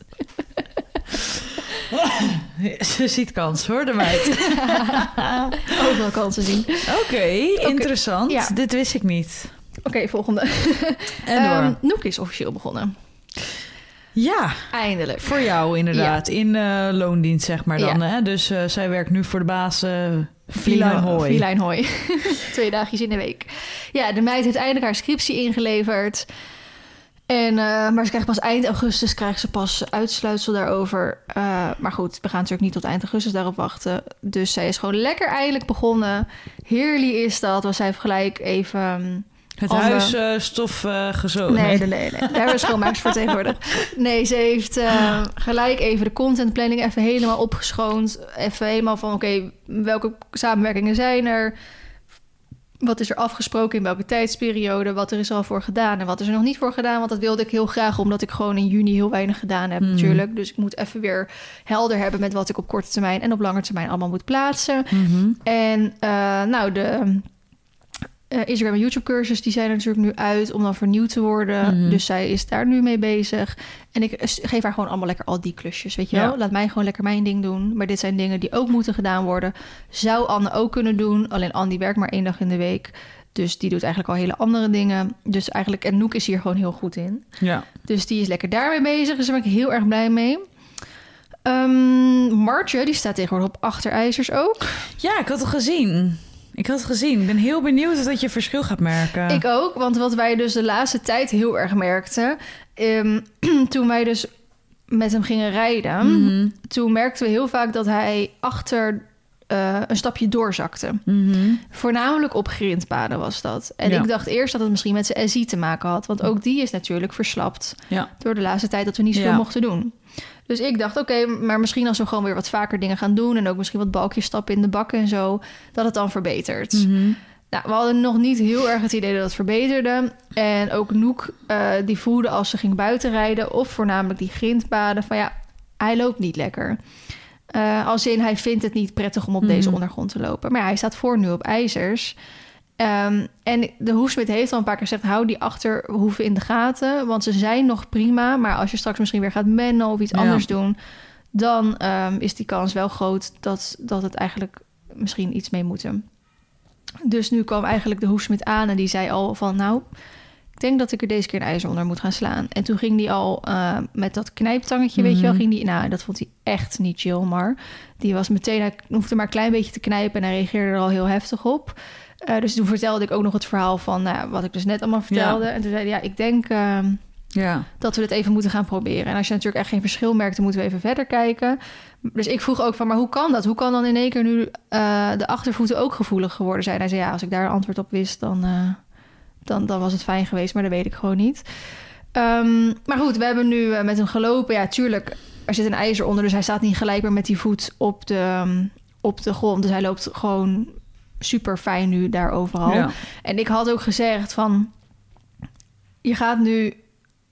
S2: Ze ziet kans, hoor, de meid.
S1: Overal kansen zien.
S2: Oké, interessant. Ja. Dit wist ik niet.
S1: Oké, volgende.
S2: En door.
S1: Noek is officieel begonnen.
S2: Ja.
S1: Eindelijk.
S2: Voor jou inderdaad. Ja. In loondienst, zeg maar dan. Ja. Hè? Dus zij werkt nu voor de baas Filijn Hooi. 2 dagjes in de week. Ja, de meid heeft eindelijk haar scriptie ingeleverd. En, maar ze krijgt pas eind augustus uitsluitsel daarover. Maar goed, we gaan natuurlijk niet tot eind augustus daarop wachten. Dus zij is gewoon lekker eindelijk begonnen. Heerlijk is dat. Want zij heeft gelijk even... Het huis stof gezogen.
S1: Nee. Daar hebben we schoonmaakers voor tegenwoordig. Nee, ze heeft gelijk even de contentplanning even helemaal opgeschoond. Even helemaal van, oké, welke samenwerkingen zijn er? Wat is er afgesproken in welke tijdsperiode? Wat er is al voor gedaan en wat is er nog niet voor gedaan? Want dat wilde ik heel graag, omdat ik gewoon in juni heel weinig gedaan heb natuurlijk. Dus ik moet even weer helder hebben met wat ik op korte termijn en op lange termijn allemaal moet plaatsen. En de Instagram en YouTube cursus, die zijn er natuurlijk nu uit om dan vernieuwd te worden. Dus zij is daar nu mee bezig. En ik geef haar gewoon allemaal lekker al die klusjes, weet je wel? Laat mij gewoon lekker mijn ding doen. Maar dit zijn dingen die ook moeten gedaan worden. Zou Anne ook kunnen doen. Alleen Anne die werkt maar 1 dag in de week. Dus die doet eigenlijk al hele andere dingen. Dus eigenlijk, en Noek is hier gewoon heel goed in. Ja. Dus die is lekker daarmee bezig. Dus daar ben ik heel erg blij mee. Martje, die staat tegenwoordig op achterijzers ook.
S2: Ja, ik had het gezien. Ik ben heel benieuwd of dat je verschil gaat merken.
S1: Ik ook, want wat wij dus de laatste tijd heel erg merkten... toen wij dus met hem gingen rijden... toen merkten we heel vaak dat hij achter een stapje doorzakte. Voornamelijk op grindpaden was dat. En ik dacht eerst dat het misschien met zijn SI te maken had. Want ook die is natuurlijk verslapt... door de laatste tijd dat we niet zoveel mochten doen. Dus ik dacht, oké, maar misschien als we gewoon weer wat vaker dingen gaan doen... en ook misschien wat balkjes stappen in de bakken en zo... dat het dan verbetert. Nou, we hadden nog niet heel erg het idee dat het verbeterde. En ook Noek, die voelde als ze ging buitenrijden... of voornamelijk die grindpaden, van ja, hij loopt niet lekker. Als in, hij vindt het niet prettig om op deze ondergrond te lopen. Maar hij staat voor nu op ijzers... en de hoefsmid heeft al een paar keer gezegd... hou die achterhoeven in de gaten. Want ze zijn nog prima. Maar als je straks misschien weer gaat mennen of iets anders doen... dan is die kans wel groot dat het eigenlijk misschien iets mee moeten. Dus nu kwam eigenlijk de hoefsmid aan en die zei al van... nou, ik denk dat ik er deze keer een ijzer onder moet gaan slaan. En toen ging die al met dat knijptangetje, weet je wel... ging die, nou, dat vond hij echt niet chill, maar... die was meteen, hij hoefde maar een klein beetje te knijpen... en hij reageerde er al heel heftig op... dus toen vertelde ik ook nog het verhaal van wat ik dus net allemaal vertelde. En toen zei hij, ik denk dat we dit even moeten gaan proberen. En als je natuurlijk echt geen verschil merkt, dan moeten we even verder kijken. Dus ik vroeg ook van, maar hoe kan dat? Hoe kan dan in één keer nu de achtervoeten ook gevoelig geworden zijn? Hij zei, als ik daar een antwoord op wist, dan was het fijn geweest. Maar dat weet ik gewoon niet. Maar goed, we hebben nu met hem gelopen. Ja, tuurlijk, er zit een ijzer onder, dus hij staat niet gelijk meer met die voet op de grond. Dus hij loopt gewoon... super fijn nu daar overal. Ja. En ik had ook gezegd van... je gaat nu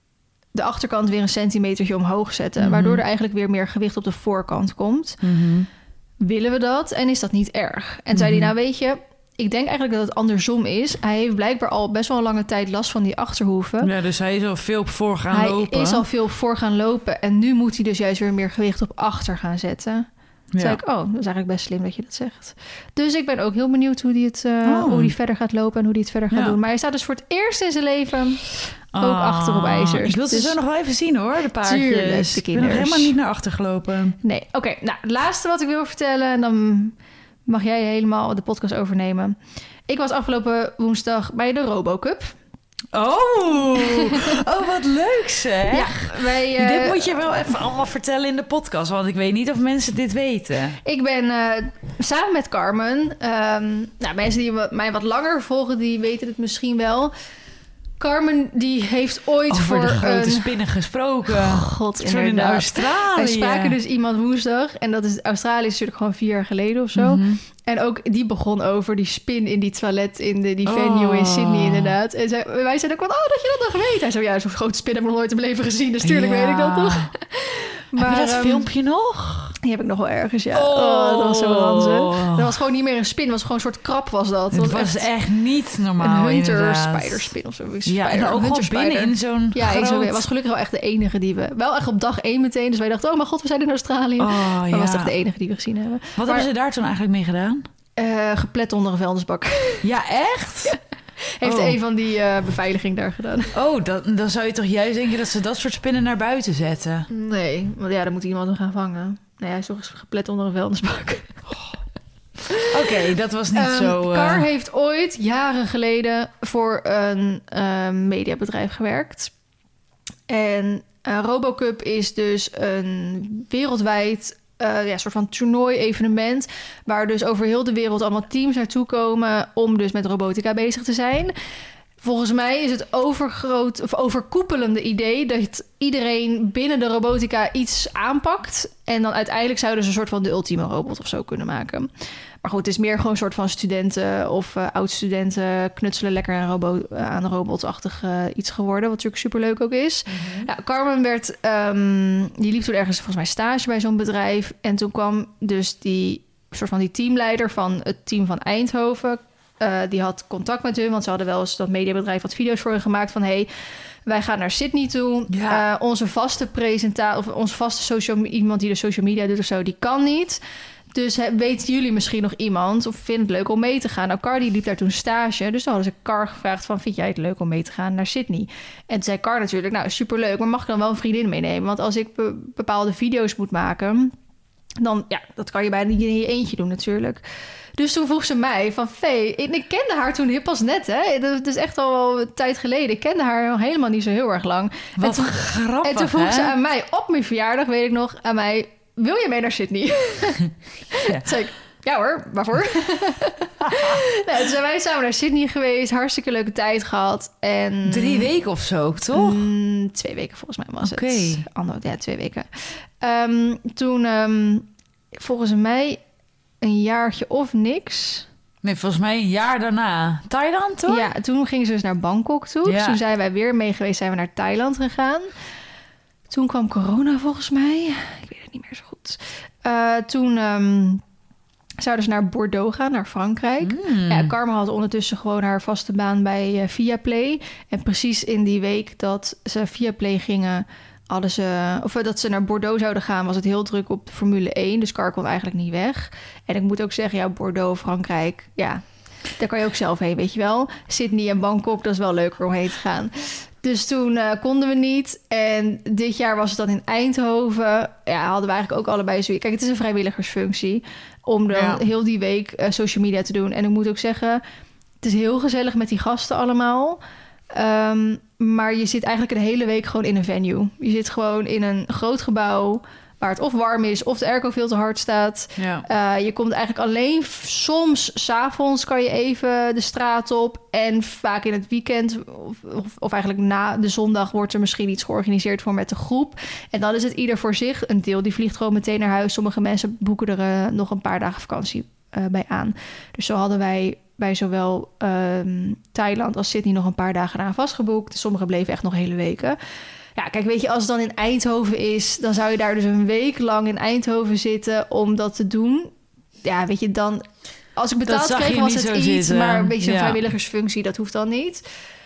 S1: de achterkant weer een centimetertje omhoog zetten. Waardoor er eigenlijk weer meer gewicht op de voorkant komt. Willen we dat en is dat niet erg? En zei hij, nou weet je, ik denk eigenlijk dat het andersom is. Hij heeft blijkbaar al best wel een lange tijd last van die achterhoeven.
S2: Ja, dus hij is al veel op voor gaan lopen.
S1: Hij is al veel op voor gaan lopen. En nu moet hij dus juist weer meer gewicht op achter gaan zetten. Toen zei ik, dat is eigenlijk best slim dat je dat zegt. Dus ik ben ook heel benieuwd hoe hij verder gaat lopen en hoe hij het verder gaat doen. Maar hij staat dus voor het eerst in zijn leven ook achter op ijzers.
S2: Ik wil ze zo nog wel even zien hoor, de paardjes.
S1: Tuurlijk, de kinders.
S2: Ik ben nog helemaal niet naar achter gelopen.
S1: Nee, oké. Nou, het laatste wat ik wil vertellen, en dan mag jij helemaal de podcast overnemen. Ik was afgelopen woensdag bij de RoboCup.
S2: Oh, wat leuk zeg.
S1: Ja,
S2: dit moet je wel even allemaal vertellen in de podcast, want ik weet niet of mensen dit weten.
S1: Ik ben samen met Carmen, mensen die mij wat langer volgen, die weten het misschien wel. Carmen die heeft ooit
S2: over
S1: voor
S2: de grote spinnen gesproken.
S1: God,
S2: in Australië.
S1: Wij spraken dus iemand woensdag. En dat is Australië is natuurlijk gewoon 4 jaar geleden of zo. En ook die begon over die spin in die toilet in die venue in Sydney inderdaad. En wij zeiden ook van, dat je dat nog weet. Hij zei, zo'n grote spin heb ik nog nooit in mijn leven gezien. Dus tuurlijk weet ik dat toch.
S2: Maar, heb je dat filmpje nog?
S1: Die heb ik nog wel ergens, ja. Dat was zo ranzig. Dat was gewoon niet meer een spin. Dat was gewoon een soort krab was dat.
S2: Het was echt niet normaal,
S1: een hunter-spiderspin of zo.
S2: Ja, en ook gewoon binnen in zo'n
S1: ik was gelukkig wel echt de enige die we... Wel echt op dag 1 meteen. Dus wij dachten, oh mijn god, we zijn in Australië. Maar was toch de enige die we gezien hebben.
S2: Wat hebben ze daar toen eigenlijk mee gedaan?
S1: Geplet onder een vuilnisbak.
S2: Ja, echt?
S1: Ja. Heeft een van die beveiliging daar gedaan.
S2: Dan zou je toch juist denken dat ze dat soort spinnen naar buiten zetten?
S1: Nee, want dan moet iemand hem gaan vangen. Nee, hij is toch eens geplet onder een vuilnisbak.
S2: Oké, dat was niet zo...
S1: Car heeft ooit, jaren geleden, voor een mediabedrijf gewerkt. En RoboCup is dus een wereldwijd soort van toernooi-evenement, waar dus over heel de wereld allemaal teams naartoe komen om dus met robotica bezig te zijn. Volgens mij is het overkoepelende idee dat iedereen binnen de robotica iets aanpakt en dan uiteindelijk zouden ze een soort van de ultieme robot of zo kunnen maken. Maar goed, het is meer gewoon een soort van studenten of oud-studenten knutselen lekker aan robotachtig iets geworden, wat natuurlijk superleuk ook is. Carmen die liep toen ergens volgens mij stage bij zo'n bedrijf en toen kwam dus die soort van die teamleider van het team van Eindhoven. Die had contact met hun, want ze hadden wel eens dat mediabedrijf wat video's voor hen gemaakt van wij gaan naar Sydney toe. Ja. Onze vaste presentator of onze vaste iemand die de social media doet of zo, die kan niet. Dus weten jullie misschien nog iemand of vinden het leuk om mee te gaan? Nou, Car die liep daar toen stage. Dus dan hadden ze Car gevraagd van, vind jij het leuk om mee te gaan naar Sydney? En toen zei Car natuurlijk, nou, superleuk, maar mag ik dan wel een vriendin meenemen? Want als ik bepaalde video's moet maken, dan, dat kan je bijna niet in je eentje doen natuurlijk. Dus toen vroeg ze mij van, Vee, ik kende haar toen pas net, hè? Dat is echt al wel een tijd geleden. Ik kende haar nog helemaal niet zo heel erg lang.
S2: Wat grappig,
S1: en toen vroeg ze aan mij, op mijn verjaardag, weet ik nog, aan mij, wil je mee naar Sydney? Toen zei ik, ja hoor, waarvoor? Toen zijn wij samen naar Sydney geweest. Hartstikke leuke tijd gehad. En
S2: 3 weken of zo, toch?
S1: 2 weken volgens mij was het.
S2: Oké.
S1: 2 weken. Toen, volgens mij, een jaartje of niks.
S2: Nee, volgens mij een jaar daarna. Thailand, toch?
S1: Ja, toen gingen ze dus naar Bangkok toe. Ja. Toen zijn wij weer mee geweest, zijn we naar Thailand gegaan. Toen kwam corona volgens mij. Ik weet het niet meer zo goed. Toen zouden ze naar Bordeaux gaan, naar Frankrijk. Ja, Carmen had ondertussen gewoon haar vaste baan bij Viaplay. En precies in die week dat ze Viaplay gingen, dat ze naar Bordeaux zouden gaan, was het heel druk op de Formule 1. Dus Car kon eigenlijk niet weg. En ik moet ook zeggen, Bordeaux, Frankrijk, daar kan je ook zelf heen, weet je wel. Sydney en Bangkok, dat is wel leuker om heen te gaan. Dus toen konden we niet. En dit jaar was het dan in Eindhoven. Ja, hadden we eigenlijk ook allebei zo. Kijk, het is een vrijwilligersfunctie om dan heel die week social media te doen. En ik moet ook zeggen, het is heel gezellig met die gasten allemaal. Maar je zit eigenlijk een hele week gewoon in een venue. Je zit gewoon in een groot gebouw waar het of warm is of de airco veel te hard staat. Ja. Je komt eigenlijk alleen soms 's avonds kan je even de straat op. En vaak in het weekend of eigenlijk na de zondag wordt er misschien iets georganiseerd voor met de groep. En dan is het ieder voor zich. Een deel die vliegt gewoon meteen naar huis. Sommige mensen boeken er nog een paar dagen vakantie bij aan. Dus zo hadden wij bij zowel Thailand als Sydney nog een paar dagen eraan vastgeboekt. Sommigen bleven echt nog hele weken. Ja, kijk, weet je, als het dan in Eindhoven is... dan zou je daar dus een week lang in Eindhoven zitten om dat te doen. Ja, weet je, dan... Als ik betaald kreeg, was het iets. Zitten. Maar een beetje een vrijwilligersfunctie, dat hoeft dan niet.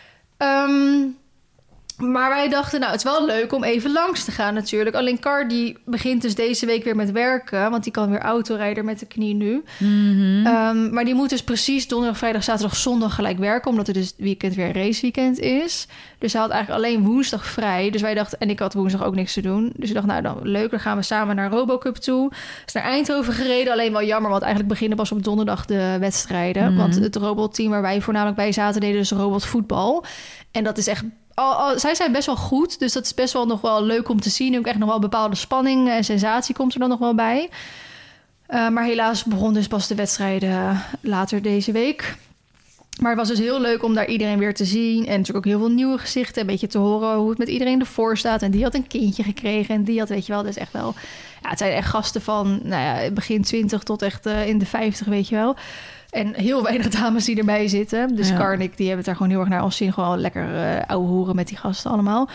S1: Maar wij dachten, nou, het is wel leuk om even langs te gaan natuurlijk. Alleen Car, die begint dus deze week weer met werken... want die kan weer autorijden met de knie nu. Mm-hmm. Maar die moet dus precies donderdag, vrijdag, zaterdag, zondag gelijk werken... omdat het dus weekend weer een raceweekend is. Dus hij had eigenlijk alleen woensdag vrij. Dus wij dachten, en ik had woensdag ook niks te doen. Dus ik dacht, nou, dan leuk, dan gaan we samen naar Robocup toe. Dus naar Eindhoven gereden, alleen wel jammer... want eigenlijk beginnen pas op donderdag de wedstrijden. Mm-hmm. Want het robotteam waar wij voornamelijk bij zaten... deden dus robotvoetbal. En dat is echt... zij zijn best wel goed, dus dat is best wel nog wel leuk om te zien. Ook echt nog wel bepaalde spanning en sensatie komt er dan nog wel bij. Maar helaas begon dus pas de wedstrijden later deze week. Maar het was dus heel leuk om daar iedereen weer te zien. En natuurlijk ook heel veel nieuwe gezichten. Een beetje te horen hoe het met iedereen ervoor staat. En die had een kindje gekregen en die had, weet je wel, dus echt wel... Ja, het zijn echt gasten van begin 20 tot echt in de 50, weet je wel. En heel weinig dames die erbij zitten. Dus Car en ik, die hebben het daar gewoon heel erg naar ons zien. Gewoon lekker ouwe hoeren met die gasten allemaal.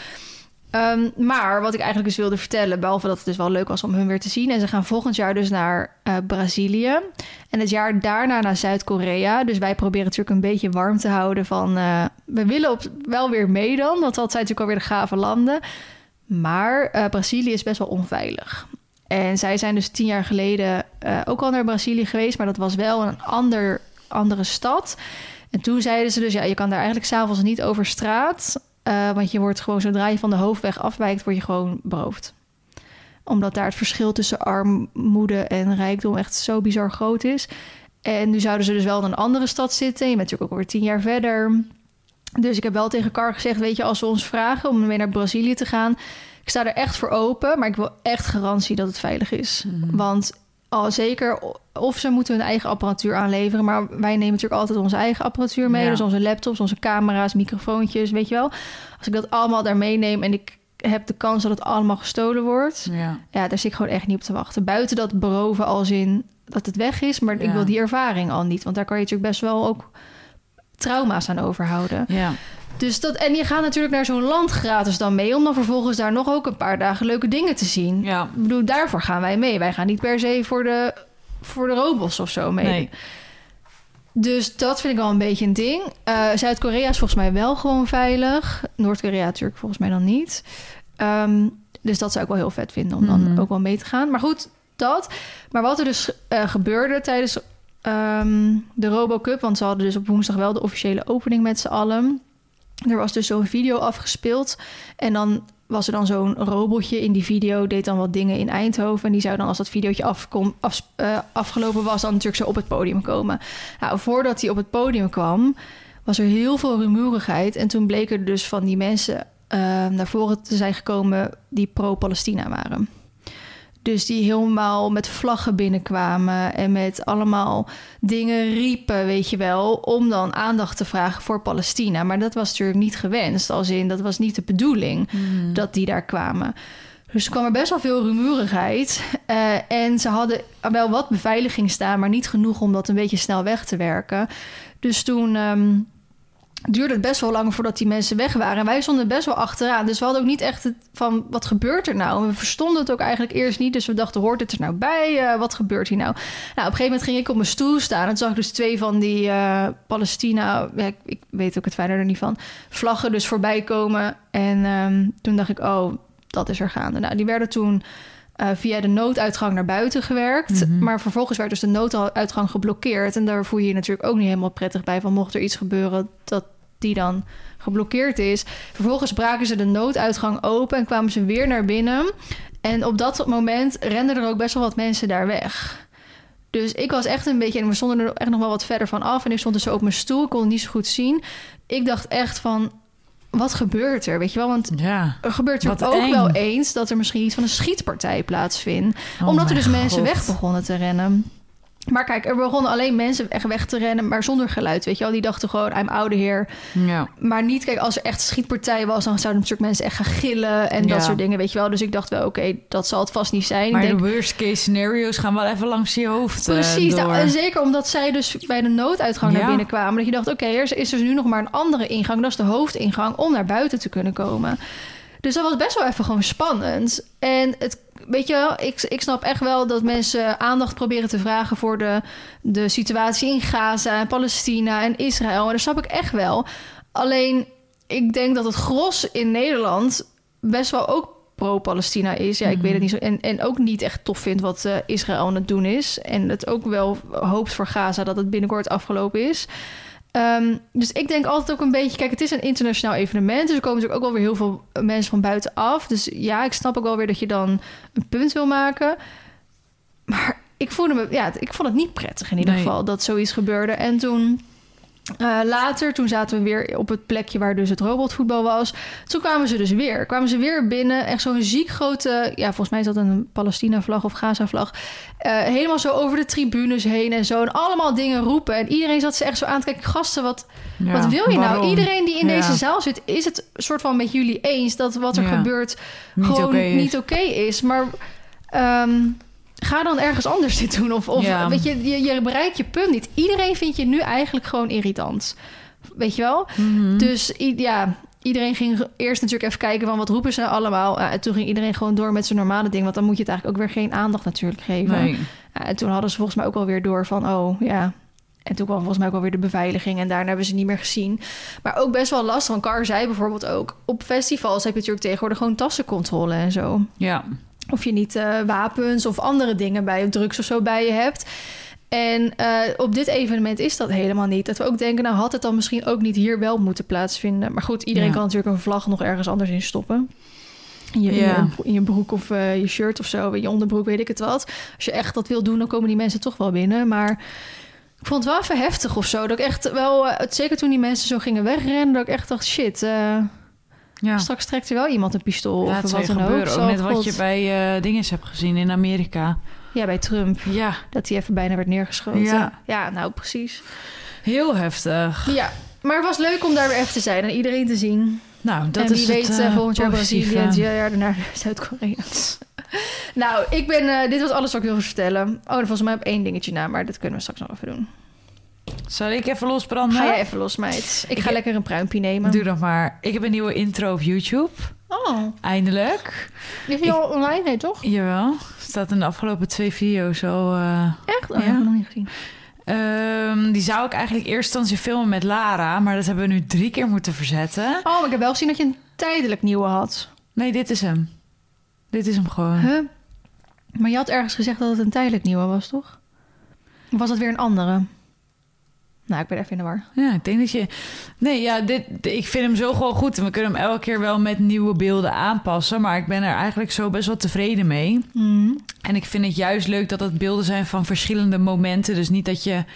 S1: Maar wat ik eigenlijk dus wilde vertellen... behalve dat het dus wel leuk was om hun weer te zien... en ze gaan volgend jaar dus naar Brazilië... en het jaar daarna naar Zuid-Korea. Dus wij proberen natuurlijk een beetje warm te houden van... we willen wel weer mee dan... want dat zijn natuurlijk alweer de gave landen. Maar Brazilië is best wel onveilig... En zij zijn dus 10 jaar geleden ook al naar Brazilië geweest... maar dat was wel een andere stad. En toen zeiden ze dus... ja, je kan daar eigenlijk 's avonds niet over straat... want je wordt gewoon, zodra je van de hoofdweg afwijkt... word je gewoon beroofd. Omdat daar het verschil tussen armoede en rijkdom... echt zo bizar groot is. En nu zouden ze dus wel in een andere stad zitten. Je bent natuurlijk ook alweer 10 jaar verder. Dus ik heb wel tegen Car gezegd... weet je, als we ons vragen om weer naar Brazilië te gaan... ik sta er echt voor open, maar ik wil echt garantie dat het veilig is. Mm-hmm. Want zeker, of ze moeten hun eigen apparatuur aanleveren... maar wij nemen natuurlijk altijd onze eigen apparatuur mee. Ja. Dus onze laptops, onze camera's, microfoontjes, weet je wel. Als ik dat allemaal daar meeneem en ik heb de kans dat het allemaal gestolen wordt... ja, daar zit ik gewoon echt niet op te wachten. Buiten dat beroven als in dat het weg is... maar ik wil die ervaring al niet. Want daar kan je natuurlijk best wel ook trauma's aan overhouden. Ja. Dus en je gaat natuurlijk naar zo'n land gratis dan mee... om dan vervolgens daar nog ook een paar dagen leuke dingen te zien. Ja. Ik bedoel, daarvoor gaan wij mee. Wij gaan niet per se voor de robots of zo mee. Nee. Dus dat vind ik wel een beetje een ding. Zuid-Korea is volgens mij wel gewoon veilig. Noord-Korea natuurlijk volgens mij dan niet. Dus dat zou ik wel heel vet vinden om dan ook wel mee te gaan. Maar goed, dat. Maar wat er dus gebeurde tijdens de Robocup... want ze hadden dus op woensdag wel de officiële opening met z'n allen... Er was dus zo'n video afgespeeld. En dan was er dan zo'n robotje in die video... deed dan wat dingen in Eindhoven. En die zou dan, als dat videootje afgelopen was... dan natuurlijk zo op het podium komen. Nou, voordat hij op het podium kwam... was er heel veel rumoerigheid. En toen bleken er dus van die mensen naar voren te zijn gekomen... die pro-Palestina waren. Dus die helemaal met vlaggen binnenkwamen... en met allemaal dingen riepen, weet je wel... om dan aandacht te vragen voor Palestina. Maar dat was natuurlijk niet gewenst. Als in, dat was niet de bedoeling dat die daar kwamen. Dus er kwam er best wel veel rumoerigheid. En ze hadden wel wat beveiliging staan... maar niet genoeg om dat een beetje snel weg te werken. Dus toen... duurde het best wel lang voordat die mensen weg waren. En wij stonden best wel achteraan. Dus we hadden ook niet echt van, wat gebeurt er nou? En we verstonden het ook eigenlijk eerst niet. Dus we dachten, hoort het er nou bij? Wat gebeurt hier nou? Nou, op een gegeven moment ging ik op mijn stoel staan. En toen zag ik dus 2 van die Palestina... Ja, ik weet ook het fijne er niet van. Vlaggen dus voorbij komen. En toen dacht ik, oh, dat is er gaande. Nou, die werden toen... via de nooduitgang naar buiten gewerkt. Mm-hmm. Maar vervolgens werd dus de nooduitgang geblokkeerd. En daar voel je je natuurlijk ook niet helemaal prettig bij... van mocht er iets gebeuren dat die dan geblokkeerd is. Vervolgens braken ze de nooduitgang open... en kwamen ze weer naar binnen. En op dat moment renden er ook best wel wat mensen daar weg. Dus ik was echt een beetje... en we stonden er echt nog wel wat verder van af... en ik stond dus zo op mijn stoel, ik kon het niet zo goed zien. Ik dacht echt van... wat gebeurt er, weet je wel? Want er gebeurt er ook wel eens... dat er misschien iets van een schietpartij plaatsvindt. Omdat er dus mensen weg begonnen te rennen. Maar kijk, er begonnen alleen mensen echt weg te rennen... maar zonder geluid, weet je wel? Die dachten gewoon, I'm out of here. Ja. Maar niet, kijk, als er echt een schietpartij was... dan zouden natuurlijk mensen echt gaan gillen... en dat soort dingen, weet je wel? Dus ik dacht wel, oké, dat zal het vast niet zijn.
S2: Maar de worst case scenario's gaan wel even langs je hoofd
S1: Precies,
S2: door.
S1: Nou, zeker omdat zij dus bij de nooduitgang naar binnen kwamen... dat je dacht, oké, er is dus nu nog maar een andere ingang... dat is de hoofdingang om naar buiten te kunnen komen... Dus dat was best wel even gewoon spannend. En weet je wel, ik snap echt wel dat mensen aandacht proberen te vragen voor de situatie in Gaza en Palestina en Israël. En dat snap ik echt wel. Alleen, ik denk dat het gros in Nederland best wel ook pro-Palestina is. Ja, ik weet het niet zo. En ook niet echt tof vindt wat Israël aan het doen is. En het ook wel hoopt voor Gaza dat het binnenkort afgelopen is. Dus ik denk altijd ook een beetje... Kijk, het is een internationaal evenement. Dus er komen natuurlijk ook wel weer heel veel mensen van buitenaf. Dus ja, ik snap ook wel weer dat je dan een punt wil maken. Maar ik vond het niet prettig in ieder geval dat zoiets gebeurde. En toen... later, toen zaten we weer op het plekje waar dus het robotvoetbal was. Toen kwamen ze weer binnen. Echt zo'n ziek grote... Ja, volgens mij is dat een Palestina-vlag of Gaza-vlag. Helemaal zo over de tribunes heen en zo. En allemaal dingen roepen. En iedereen zat ze echt zo aan te kijken. Gasten, wat wil je nou? Iedereen die in deze zaal zit... is het soort van met jullie eens... dat wat er gebeurt niet oké is. Maar... ga dan ergens anders dit doen. Of weet je bereikt je punt niet. Iedereen vindt je nu eigenlijk gewoon irritant. Weet je wel? Mm-hmm. Dus iedereen ging eerst natuurlijk even kijken van wat roepen ze allemaal. En toen ging iedereen gewoon door met zijn normale ding. Want dan moet je het eigenlijk ook weer geen aandacht natuurlijk geven. Nee. En toen hadden ze volgens mij ook alweer door van En toen kwam volgens mij ook alweer de beveiliging. En daarna hebben ze niet meer gezien. Maar ook best wel lastig. Want Car zei bijvoorbeeld ook... op festivals heb je natuurlijk tegenwoordig gewoon tassencontrole en zo. Ja. Of je niet wapens of andere dingen bij je, drugs of zo bij je hebt. En op dit evenement is dat helemaal niet. Dat we ook denken, nou had het dan misschien ook niet hier wel moeten plaatsvinden. Maar goed, iedereen kan natuurlijk een vlag nog ergens anders in stoppen. In je broek of je shirt of zo, in je onderbroek, weet ik het wat. Als je echt dat wil doen, dan komen die mensen toch wel binnen. Maar ik vond het wel even heftig of zo. Dat ik echt wel, zeker toen die mensen zo gingen wegrennen, dat ik echt dacht, shit... Straks trekt er wel iemand een pistool of wat dan ook.
S2: Ook net wat je bij dingen hebt gezien in Amerika.
S1: Ja, bij Trump. Ja. Dat hij even bijna werd neergeschoten. Ja, nou precies.
S2: Heel heftig.
S1: Ja, maar het was leuk om daar weer even te zijn en iedereen te zien.
S2: Nou, dat
S1: en
S2: is
S1: wie
S2: het
S1: weet volgend jaar Brazilië en 2 jaar daarna Zuid-Korea. Nou, dit was alles wat ik wilde vertellen. Oh, er was mij op 1 dingetje na, maar dat kunnen we straks nog even doen.
S2: Zal ik even losbranden?
S1: Ga jij even los, meid. Ik ga lekker een pruimpje nemen.
S2: Doe dat maar. Ik heb een nieuwe intro op YouTube.
S1: Oh.
S2: Eindelijk.
S1: Is die al online, nee, toch?
S2: Jawel. Staat in de afgelopen 2 video's al...
S1: Echt? Oh, ja. Ik heb ik nog niet gezien.
S2: Die zou ik eigenlijk eerst instantie filmen met Lara. Maar dat hebben we nu 3 keer moeten verzetten.
S1: Oh, maar ik heb wel gezien dat je een tijdelijk nieuwe had.
S2: Nee, dit is hem. Dit is hem gewoon.
S1: Huh? Maar je had ergens gezegd dat het een tijdelijk nieuwe was, toch? Of was dat weer een andere? Nou, ik ben even in de war.
S2: Ja, ik denk dat je... Nee, ja, ik vind hem zo gewoon goed. En we kunnen hem elke keer wel met nieuwe beelden aanpassen. Maar ik ben er eigenlijk zo best wel tevreden mee. Mm. En ik vind het juist leuk dat het beelden zijn van verschillende momenten. Dus niet dat je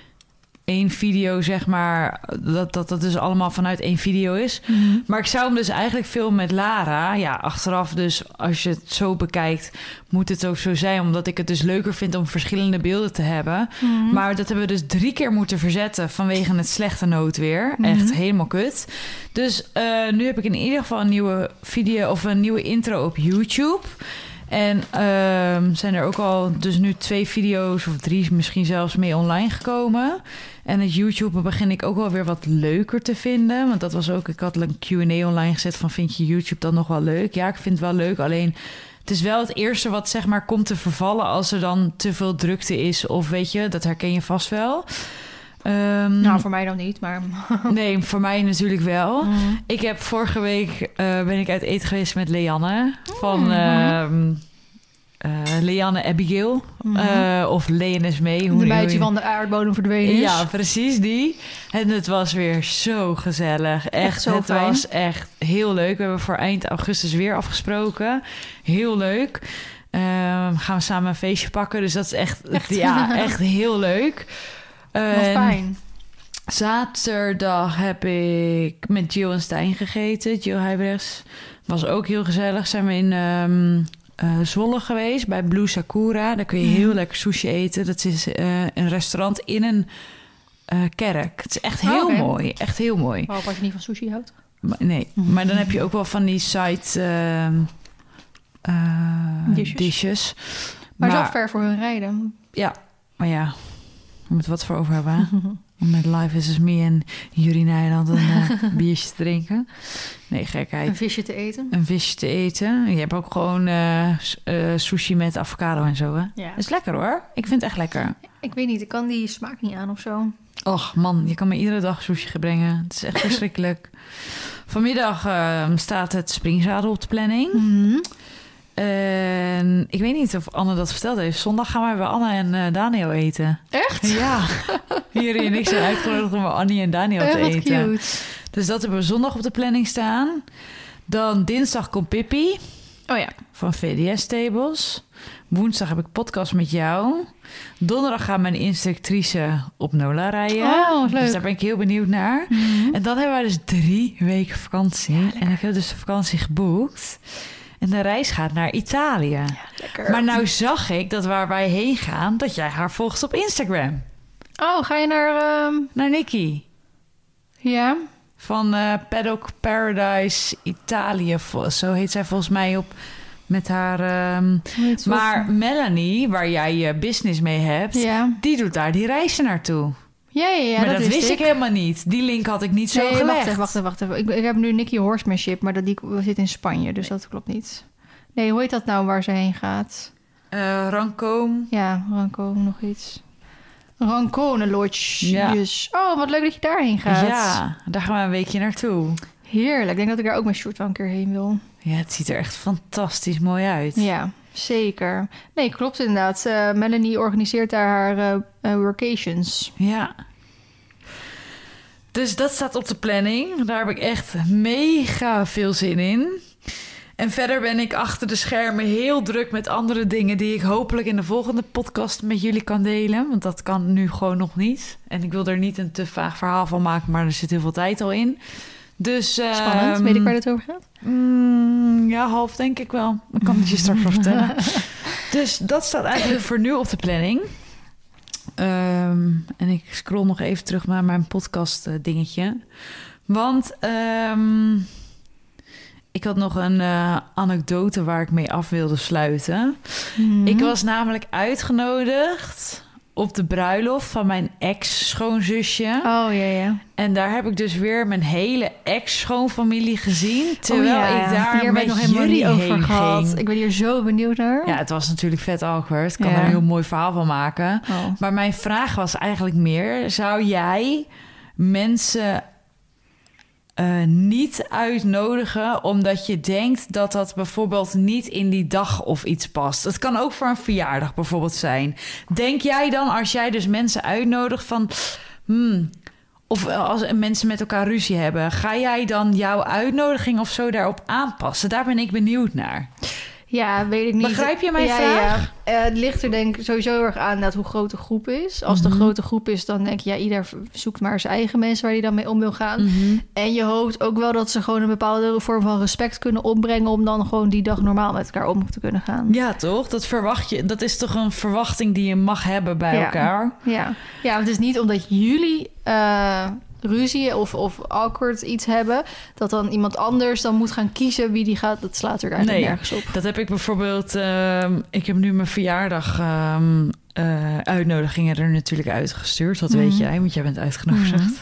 S2: 1 video, zeg maar... Dat dus allemaal vanuit 1 video is. Mm. Maar ik zou hem dus eigenlijk filmen met Lara. Ja, achteraf dus, als je het zo bekijkt... moet het ook zo zijn, omdat ik het dus leuker vind... om verschillende beelden te hebben. Mm. Maar dat hebben we dus 3 keer moeten verzetten... vanwege het slechte noodweer. Mm. Echt helemaal kut. Dus nu heb ik in ieder geval een nieuwe video... of een nieuwe intro op YouTube... En zijn er ook al dus nu 2 video's of 3 misschien zelfs mee online gekomen. En het YouTube begin ik ook wel weer wat leuker te vinden. Want dat was ook, ik had een Q&A online gezet van vind je YouTube dan nog wel leuk? Ja, ik vind het wel leuk, alleen het is wel het eerste wat zeg maar komt te vervallen als er dan te veel drukte is. Of weet je, dat herken je vast wel.
S1: Nou, voor mij dan niet, maar...
S2: Nee, voor mij natuurlijk wel. Mm. Ik heb vorige week ben ik uit eten geweest met Leanne. Van Leanne Abigail. Of Leonis mee.
S1: De meidje van de aardbodem verdwenen is.
S2: Ja, precies die. En het was weer zo gezellig. Echt zo fijn. Was echt heel leuk. We hebben voor eind augustus weer afgesproken. Heel leuk. Gaan we samen een feestje pakken. Dus dat is echt? Ja, echt heel leuk.
S1: Wat fijn.
S2: Zaterdag heb ik met Jill en Stijn gegeten. Jill Huibrechts. Was ook heel gezellig. Zijn we in Zwolle geweest bij Blue Sakura. Daar kun je heel lekker sushi eten. Dat is een restaurant in een kerk. Het is echt heel mooi. Echt heel mooi.
S1: Waarop als je niet van sushi houdt?
S2: Nee, maar dan heb je ook wel van die side dishes.
S1: Maar zo ver voor hun rijden.
S2: Ja, maar ja... We moeten wat voor over hebben. Om met Life is Me en Jurie Nijland een biertje te drinken. Nee, gekheid.
S1: Een visje te eten.
S2: Een visje te eten. Je hebt ook gewoon sushi met avocado en zo, hè?
S1: Ja.
S2: Dat is lekker, hoor. Ik vind het echt lekker.
S1: Ik weet niet, ik kan die smaak niet aan of zo.
S2: Och, man, je kan me iedere dag sushi brengen. Het is echt verschrikkelijk. Vanmiddag staat het springzadel op de planning.
S1: Mm-hmm.
S2: En ik weet niet of Anne dat verteld heeft. Zondag gaan wij bij Anne en Daniel eten.
S1: Echt?
S2: Ja. Hier en ik zijn uitgenodigd om bij Annie en Daniel te eten.
S1: Cute.
S2: Dus dat hebben we zondag op de planning staan. Dan dinsdag komt Pippi.
S1: Oh ja.
S2: Van VDS Tables. Woensdag heb ik podcast met jou. Donderdag gaat mijn instructrice op Nola rijden.
S1: Oh, leuk.
S2: Dus daar ben ik heel benieuwd naar.
S1: Mm-hmm.
S2: En dan hebben wij dus 3 weken vakantie.
S1: Ja,
S2: en ik heb dus de vakantie geboekt. En de reis gaat naar Italië.
S1: Ja, lekker.
S2: Maar nou zag ik dat waar wij heen gaan, dat jij haar volgt op Instagram.
S1: Oh, ga je naar...
S2: Naar Nikki.
S1: Ja?
S2: Van Paddock Paradise Italië. Zo heet zij volgens mij op met haar... maar Melanie, waar jij je business mee hebt,
S1: Ja.
S2: die doet daar die reizen naartoe.
S1: Ja,
S2: maar dat wist ik helemaal niet. Die link had ik niet zo gelegd.
S1: Wacht even. Ik heb nu Nicky Horsemanship, maar die zit in Spanje, dus dat klopt niet. Nee, hoe heet dat nou waar ze heen gaat?
S2: Rancoom.
S1: Ja, Rancoom, nog iets. Rancone Lodge.
S2: Ja.
S1: Oh, wat leuk dat je daarheen gaat.
S2: Ja, daar gaan we een weekje naartoe.
S1: Heerlijk. Ik denk dat ik daar ook met Sjoerd wel een keer heen wil.
S2: Ja, het ziet er echt fantastisch mooi uit.
S1: Ja, zeker. Nee, klopt inderdaad. Melanie organiseert daar haar workations.
S2: Ja. Dus dat staat op de planning. Daar heb ik echt mega veel zin in. En verder ben ik achter de schermen heel druk met andere dingen die ik hopelijk in de volgende podcast met jullie kan delen. Want dat kan nu gewoon nog niet. En ik wil er niet een te vaag verhaal van maken, maar er zit heel veel tijd al in. Dus,
S1: spannend. Weet ik waar het over gaat?
S2: Ja, half denk ik wel. Ik kan het je straks wel vertellen. Dus dat staat eigenlijk voor nu op de planning. En ik scroll nog even terug naar mijn podcast dingetje. Want ik had nog een anekdote waar ik mee af wilde sluiten.
S1: Mm-hmm.
S2: Ik was namelijk uitgenodigd op de bruiloft van mijn ex-schoonzusje.
S1: Oh, ja.
S2: En daar heb ik dus weer mijn hele ex-schoonfamilie gezien. Terwijl ik daar
S1: hier
S2: met
S1: nog helemaal niet over gehad.
S2: ging.
S1: Ik ben hier zo benieuwd naar.
S2: Ja, het was natuurlijk vet awkward. Ik kan er een heel mooi verhaal van maken.
S1: Oh.
S2: Maar mijn vraag was eigenlijk meer... zou jij mensen niet uitnodigen omdat je denkt dat dat bijvoorbeeld niet in die dag of iets past? Het kan ook voor een verjaardag bijvoorbeeld zijn. Denk jij dan, als jij dus mensen uitnodigt van... of als mensen met elkaar ruzie hebben... ga jij dan jouw uitnodiging of zo daarop aanpassen? Daar ben ik benieuwd naar.
S1: Ja, weet ik niet.
S2: Begrijp je mijn vraag?
S1: Ja. Het ligt er denk ik sowieso heel erg aan hoe groot de groep is. Als de grote groep is, dan denk je... ja, ieder zoekt maar zijn eigen mensen waar hij dan mee om wil gaan. En je hoopt ook wel dat ze gewoon een bepaalde vorm van respect kunnen opbrengen... om dan gewoon die dag normaal met elkaar om te kunnen gaan.
S2: Ja, toch? Dat verwacht je. Dat is toch een verwachting die je mag hebben bij elkaar?
S1: Ja, het is niet omdat jullie... ruzie of awkward iets hebben... dat dan iemand anders dan moet gaan kiezen wie die gaat. Dat slaat er eigenlijk nergens op.
S2: Dat heb ik bijvoorbeeld... ik heb nu mijn verjaardag uitnodigingen er natuurlijk uitgestuurd. Dat weet jij, want jij bent uitgenodigd.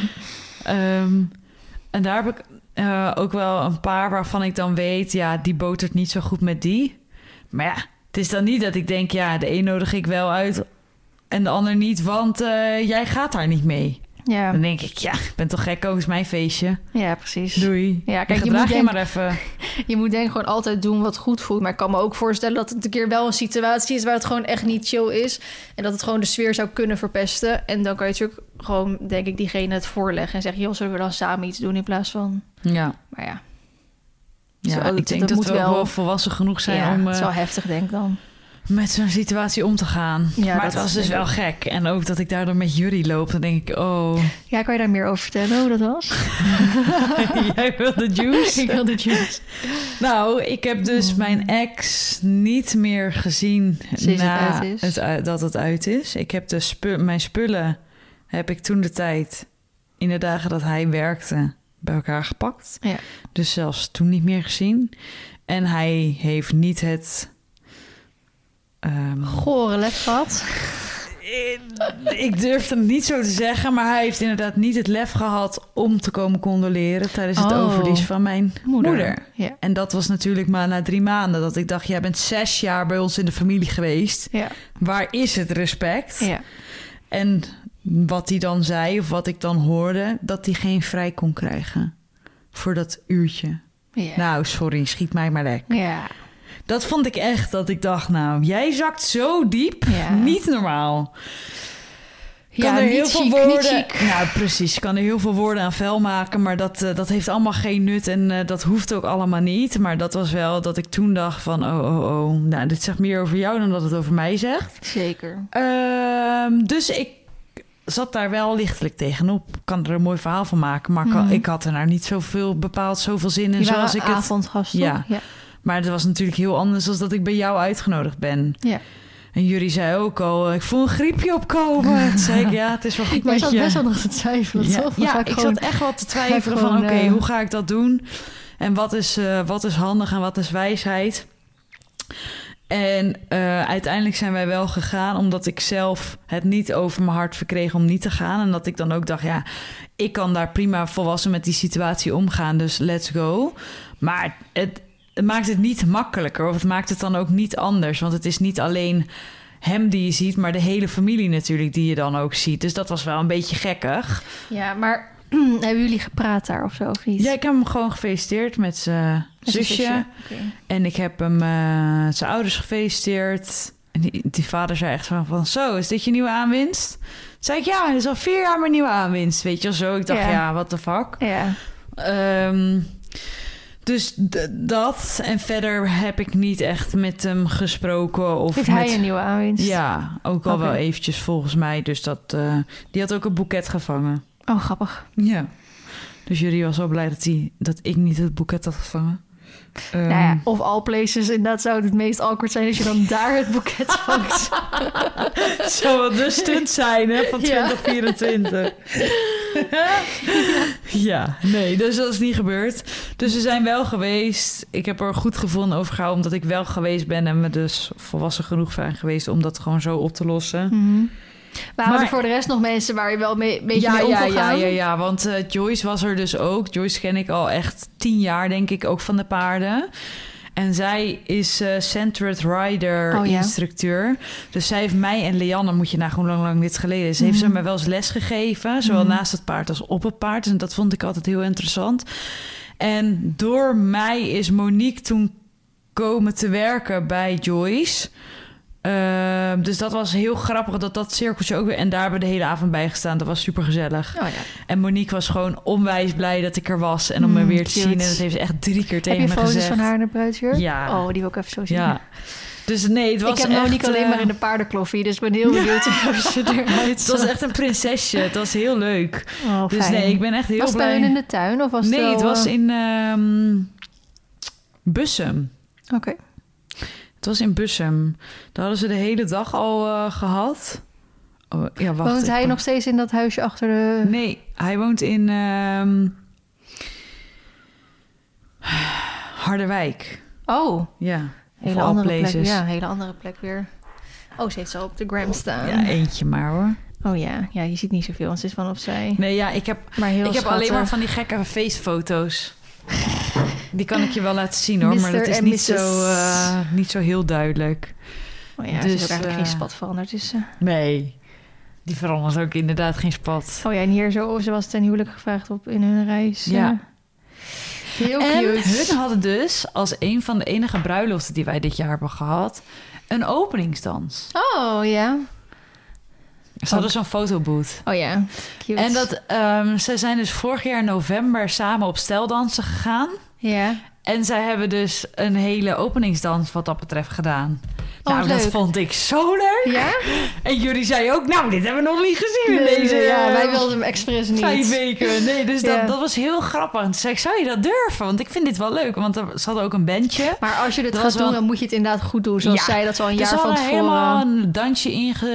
S2: En daar heb ik ook wel een paar waarvan ik dan weet... ja, die botert niet zo goed met die. Maar ja, het is dan niet dat ik denk... ja, de een nodig ik wel uit en de ander niet... want jij gaat daar niet mee.
S1: Ja.
S2: Dan denk ik, ja, ik ben toch gek, ook is mijn feestje.
S1: Ja, precies.
S2: Doei.
S1: Ja, kijk,
S2: je maar even.
S1: Je moet denk ik gewoon altijd doen wat goed voelt. Maar ik kan me ook voorstellen dat het een keer wel een situatie is... waar het gewoon echt niet chill is. En dat het gewoon de sfeer zou kunnen verpesten. En dan kan je natuurlijk gewoon, denk ik, diegene het voorleggen... en zeggen, joh, zullen we dan samen iets doen in plaats van...
S2: Ja.
S1: Maar ja.
S2: Ja, ik denk dat we wel volwassen genoeg zijn om...
S1: het is wel heftig, denk ik dan.
S2: Met zo'n situatie om te gaan. Ja, maar het was dus wel gek. En ook dat ik daar dan met Jurie loop, dan denk ik, oh...
S1: Ja, kan je daar meer over vertellen hoe dat was?
S2: Jij wil de juice?
S1: Ik wil de juice.
S2: Nou, ik heb dus mijn ex niet meer gezien dat het uit is. Ik heb mijn spullen heb ik toen de tijd, in de dagen dat hij werkte, bij elkaar gepakt. Ja. Dus zelfs toen niet meer gezien. En hij heeft niet het...
S1: gore les gehad.
S2: ik durf het niet zo te zeggen, maar hij heeft inderdaad niet het lef gehad om te komen condoleren tijdens het overlies van mijn moeder.
S1: Ja.
S2: En dat was natuurlijk maar na 3 maanden dat ik dacht, jij bent 6 jaar bij ons in de familie geweest.
S1: Ja.
S2: Waar is het respect?
S1: Ja.
S2: En wat hij dan zei, of wat ik dan hoorde, dat hij geen vrij kon krijgen voor dat uurtje.
S1: Ja.
S2: Nou, sorry, schiet mij maar lek.
S1: Ja.
S2: Dat vond ik echt, dat ik dacht, nou, jij zakt zo diep.
S1: Ja.
S2: Niet normaal. Kan er heel veel woorden. Nou, precies. Kan er heel veel woorden aan vuil maken, maar dat heeft allemaal geen nut en dat hoeft ook allemaal niet. Maar dat was wel dat ik toen dacht van, oh. Nou, dit zegt meer over jou dan dat het over mij zegt.
S1: Zeker.
S2: Dus ik zat daar wel lichtelijk tegenop. Ik kan er een mooi verhaal van maken, maar ik had er nou niet zoveel zin in.
S1: Die
S2: zoals ik het.
S1: Avondgast.
S2: Ja. Maar het was natuurlijk heel anders dan dat ik bij jou uitgenodigd ben.
S1: Ja.
S2: En jullie zei ook al, ik voel een griepje opkomen. Toen zei ik, ja, het is wel goed met je.
S1: Maar je zat best wel nog te twijfelen, toch?
S2: Ja, ik zat echt wel te twijfelen van, oké, hoe ga ik dat doen? En wat is handig en wat is wijsheid? En uiteindelijk zijn wij wel gegaan, omdat ik zelf het niet over mijn hart verkreeg om niet te gaan. En dat ik dan ook dacht, ja, ik kan daar prima volwassen met die situatie omgaan, dus let's go. Maar het maakt het niet makkelijker, of het maakt het dan ook niet anders. Want het is niet alleen hem die je ziet, maar de hele familie natuurlijk die je dan ook ziet. Dus dat was wel een beetje gekkig.
S1: Ja, maar hebben jullie gepraat daar of zo, of niet?
S2: Ja, ik heb hem gewoon gefeliciteerd met zijn zusje. Okay. En ik heb hem zijn ouders gefeliciteerd. En die vader zei echt van, zo, is dit je nieuwe aanwinst? Toen zei ik, ja, het is al 4 jaar mijn nieuwe aanwinst, weet je wel zo. Ik dacht, ja, what the fuck?
S1: Ja.
S2: Dus dat. En verder heb ik niet echt met hem gesproken. Of
S1: heeft hij een nieuwe aanwinst?
S2: Ja, ook al wel eventjes volgens mij. Dus die had ook een boeket gevangen.
S1: Oh, grappig.
S2: Ja. Dus jullie was wel blij dat ik niet het boeket had gevangen.
S1: Nou ja, of all places, inderdaad zou het meest awkward zijn als je dan daar het boeket vangt.
S2: Het zou wel de stunt zijn, hè, van 2024. Ja, nee, dus dat is niet gebeurd. Dus we zijn wel geweest. Ik heb er een goed gevoel over gehouden, omdat ik wel geweest ben en we dus volwassen genoeg zijn geweest om dat gewoon zo op te lossen.
S1: Mm-hmm. Waren er voor de rest nog mensen waar je wel een beetje mee om kon gaan?
S2: Ja, want Joyce was er dus ook. Joyce ken ik al echt 10 jaar, denk ik, ook van de paarden. En zij is Centered Rider instructeur. Dus zij heeft mij en Leanne, moet je hoe lang dit geleden is, heeft ze mij wel eens les gegeven. Zowel naast het paard als op het paard. En dat vond ik altijd heel interessant. En door mij is Monique toen komen te werken bij Joyce. Dus dat was heel grappig dat cirkeltje ook weer. En daar hebben we de hele avond bij gestaan. Dat was super gezellig. Oh, ja. En Monique was gewoon onwijs blij dat ik er was. En om me weer te zien. En dat heeft ze echt 3 keer tegen me gezegd.
S1: Heb je foto's van haar in de bruidsjurk?
S2: Ja.
S1: Oh, die wil ik even zo zien.
S2: Ja. Dus nee, het was
S1: ik heb Monique alleen maar in de paardenkloffie. Dus ik ben heel benieuwd hoe ze eruit zag.
S2: Het was echt een prinsesje. Het was heel leuk.
S1: Oh,
S2: dus nee, ik ben echt heel blij.
S1: Was het bij hun in de tuin? Of was
S2: het was in Bussum.
S1: Oké.
S2: Het was in Bussum. Daar hadden ze de hele dag al gehad. Oh, ja, wacht.
S1: Woont hij nog steeds in dat huisje achter de...
S2: Nee, hij woont in Harderwijk.
S1: Oh.
S2: Ja.
S1: Hele andere plek. Ja, hele andere plek weer. Oh, ze heeft zo op de gram staan.
S2: Ja, eentje maar hoor.
S1: Oh ja, je ziet niet zoveel, want ze is van opzij.
S2: Nee, ja, ik heb alleen maar van die gekke feestfoto's. Die kan ik je wel laten zien hoor, maar dat is niet zo heel duidelijk.
S1: Oh ja, dus, ze is ook eigenlijk geen spat veranderd. Dus,
S2: nee, die verandert ook inderdaad geen spat.
S1: Oh ja, en hier zo, ze was ten huwelijk gevraagd op in hun reis.
S2: Ja.
S1: Heel cute.
S2: En hun hadden dus, als een van de enige bruiloften die wij dit jaar hebben gehad, een openingsdans.
S1: Oh ja.
S2: Ze hadden zo'n fotoboot.
S1: Oh ja, cute.
S2: En ze zijn dus vorig jaar in november samen op steldansen gegaan.
S1: Ja.
S2: En zij hebben dus een hele openingsdans wat dat betreft gedaan.
S1: Oh,
S2: nou,
S1: leuk.
S2: Dat vond ik zo leuk.
S1: Ja?
S2: En jullie zeiden ook, nou, dit hebben we nog niet gezien in deze...
S1: Ja, wij wilden hem expres niet.
S2: 5 weken. Nee, dus dat was heel grappig. En toen zei ik, zou je dat durven? Want ik vind dit wel leuk. Want ze hadden ook een bandje.
S1: Maar als je dit gaat doen, dan moet je het inderdaad goed doen. Zoals zij dat al een jaar van tevoren...
S2: Ze hadden helemaal een dansje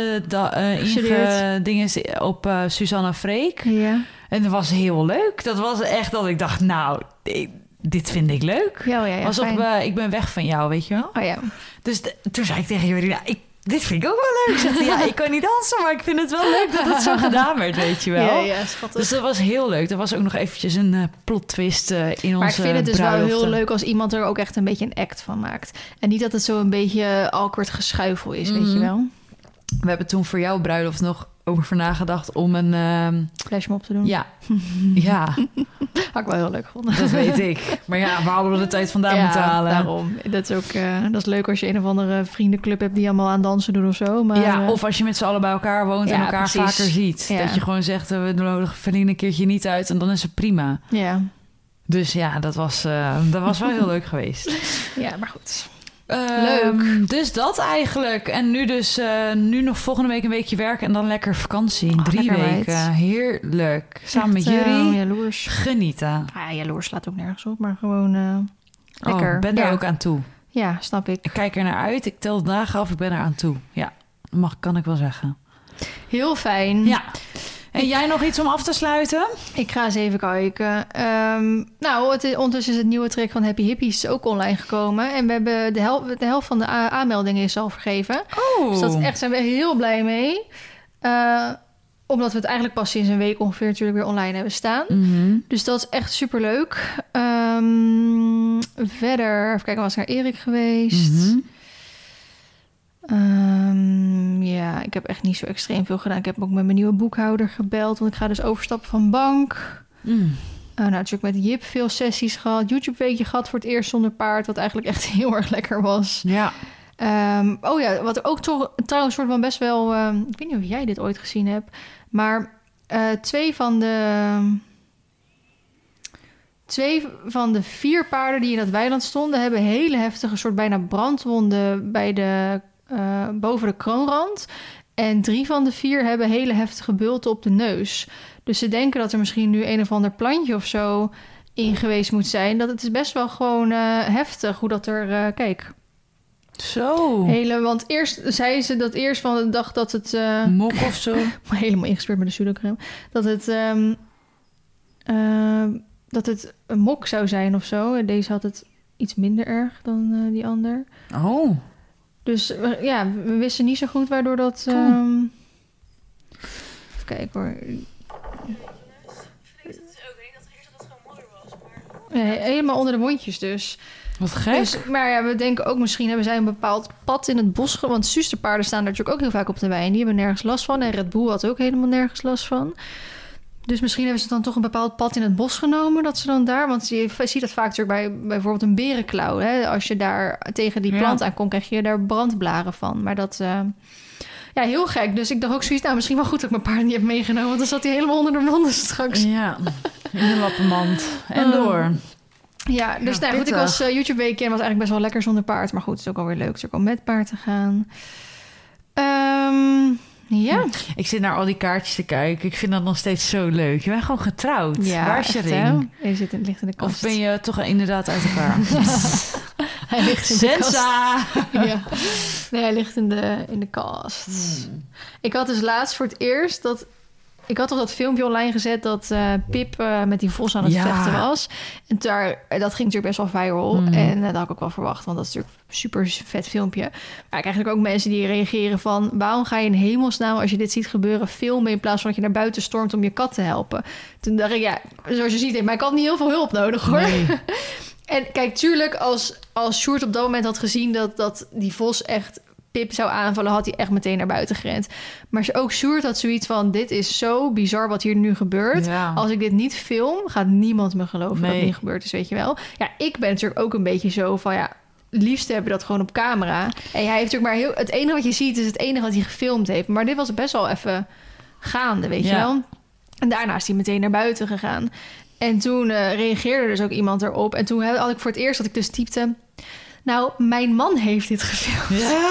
S2: ingedingen op Susanna Freek.
S1: Ja.
S2: En dat was heel leuk. Dat was echt dat ik dacht, nou... Dit vind ik leuk.
S1: Ja,
S2: was op Ik ben weg van jou, weet je wel?
S1: Oh ja.
S2: Dus toen zei ik tegen jullie, nou, dit vind ik ook wel leuk. Zegt hij, ja, ik kan niet dansen, maar ik vind het wel leuk dat het zo gedaan werd, weet je wel.
S1: Ja, schattig.
S2: Dus dat was heel leuk. Er was ook nog eventjes een plot twist in onze
S1: Maar ik vind het dus
S2: bruiloften.
S1: wel heel leuk als iemand er ook echt een beetje een act van maakt. En niet dat het zo een beetje awkward geschuifel is, weet je wel.
S2: We hebben toen voor jouw bruiloft nog over nagedacht om een...
S1: flashmob te doen.
S2: Ja. Ja.
S1: Had ik wel heel leuk gevonden.
S2: Dat weet ik. Maar ja, waar hadden we de tijd vandaan moeten halen?
S1: Daarom. Dat is ook dat is leuk als je een of andere vriendenclub hebt die allemaal aan dansen doen of zo. Maar,
S2: ja, of als je met z'n allen bij elkaar woont en elkaar
S1: precies.
S2: vaker ziet.
S1: Ja.
S2: Dat je gewoon zegt, we nodigen Feline een keertje niet uit en dan is het prima.
S1: Ja.
S2: Dus ja, dat was wel heel leuk geweest.
S1: Ja, maar goed.
S2: Leuk. Dus dat eigenlijk. En nu dus nu nog volgende week een weekje werken en dan lekker vakantie. 3 weken. Heerlijk. Samen
S1: echt,
S2: met jullie.
S1: Jaloers.
S2: Genieten.
S1: Ja, jaloers slaat ook nergens op, maar gewoon lekker.
S2: Ik ben daar ook aan toe.
S1: Ja, snap ik.
S2: Ik kijk er naar uit. Ik tel de dagen af. Ik ben er aan toe. Ja, kan ik wel zeggen.
S1: Heel fijn.
S2: Ja. En jij nog iets om af te sluiten?
S1: Ik ga eens even kijken. Ondertussen is het nieuwe track van Happy Hippies ook online gekomen. En we hebben de helft van de aanmeldingen is al vergeven.
S2: Oh.
S1: Dus dat zijn we heel blij mee. Omdat we het eigenlijk pas sinds een week ongeveer natuurlijk weer online hebben staan.
S2: Mm-hmm.
S1: Dus dat is echt superleuk. Verder, even kijken, was ik naar Erik geweest.
S2: Mm-hmm.
S1: Ja, ik heb echt niet zo extreem veel gedaan. Ik heb ook met mijn nieuwe boekhouder gebeld, want ik ga dus overstappen van bank. Natuurlijk met Jip veel sessies gehad. YouTube-weekje gehad voor het eerst zonder paard, wat eigenlijk echt heel erg lekker was.
S2: Ja.
S1: Wat ook trouwens soort van best wel... ik weet niet of jij dit ooit gezien hebt, maar 2 van de 4 paarden die in dat weiland stonden, hebben hele heftige soort bijna brandwonden bij boven de kroonrand. En 3 van de 4 hebben hele heftige bulten op de neus. Dus ze denken dat er misschien nu een of ander plantje of zo in geweest moet zijn. Dat het is best wel gewoon heftig hoe dat er... kijk.
S2: Zo.
S1: Want eerst zei ze dat eerst van de dag dat het...
S2: mok of zo.
S1: Helemaal ingespeerd met de pseudocreme. Dat het een mok zou zijn of zo. En deze had het iets minder erg dan die ander.
S2: Oh.
S1: Dus we wisten niet zo goed waardoor dat... even kijken hoor. Helemaal onder de wondjes dus.
S2: Wat gek.
S1: Dus, maar ja, we denken ook misschien hebben zij een bepaald pad in het bos. Want zusterpaarden staan er natuurlijk ook heel vaak op de wei. Die hebben nergens last van. En Red Bull had ook helemaal nergens last van. Dus misschien hebben ze dan toch een bepaald pad in het bos genomen. Dat ze dan daar... Want je ziet dat vaak natuurlijk bij bijvoorbeeld een berenklauw. Hè? Als je daar tegen die plant aankomt, krijg je daar brandblaren van. Maar dat... heel gek. Dus ik dacht ook zoiets... misschien wel goed dat ik mijn paard niet heb meegenomen. Want dan zat hij helemaal onder de monden straks.
S2: Ja, in de lappenmand. En door.
S1: Ja, dus goed, ik was YouTube-weekend en was eigenlijk best wel lekker zonder paard. Maar goed, het is ook alweer leuk. Het is ook om met paard te gaan. Ja.
S2: Ik zit naar al die kaartjes te kijken. Ik vind dat nog steeds zo leuk. Je bent gewoon getrouwd.
S1: Ja,
S2: waar is je ring?
S1: Ligt in de kast.
S2: Of ben je toch inderdaad uit elkaar?
S1: Hij ligt in de kast.
S2: Ja.
S1: Nee, hij ligt in de kast. Ik had dus laatst voor het eerst dat... Ik had toch dat filmpje online gezet dat Pip met die vos aan het vechten was. En dat ging natuurlijk best wel viral. En dat had ik ook wel verwacht, want dat is natuurlijk een super vet filmpje. Maar ik krijg eigenlijk ook mensen die reageren van... waarom ga je in hemelsnaam, als je dit ziet gebeuren, filmen in plaats van dat je naar buiten stormt om je kat te helpen? Toen dacht ik, zoals je ziet, heeft mijn kat niet heel veel hulp nodig, hoor. Nee. En kijk, tuurlijk, als Sjoerd op dat moment had gezien dat die vos echt... Pip zou aanvallen, had hij echt meteen naar buiten gerend. Maar ook Sjoerd had zoiets van... dit is zo bizar wat hier nu gebeurt. Ja. Als ik dit niet film, gaat niemand me geloven dat het niet gebeurd is, weet je wel. Ja, ik ben natuurlijk ook een beetje zo van... liefst hebben we dat gewoon op camera. En hij heeft natuurlijk maar het enige wat je ziet... is het enige wat hij gefilmd heeft. Maar dit was best wel even gaande, weet je wel. En daarna is hij meteen naar buiten gegaan. En toen reageerde dus ook iemand erop. En toen had ik voor het eerst dat ik dus typte... Nou, mijn man heeft dit gefilmd. Ja.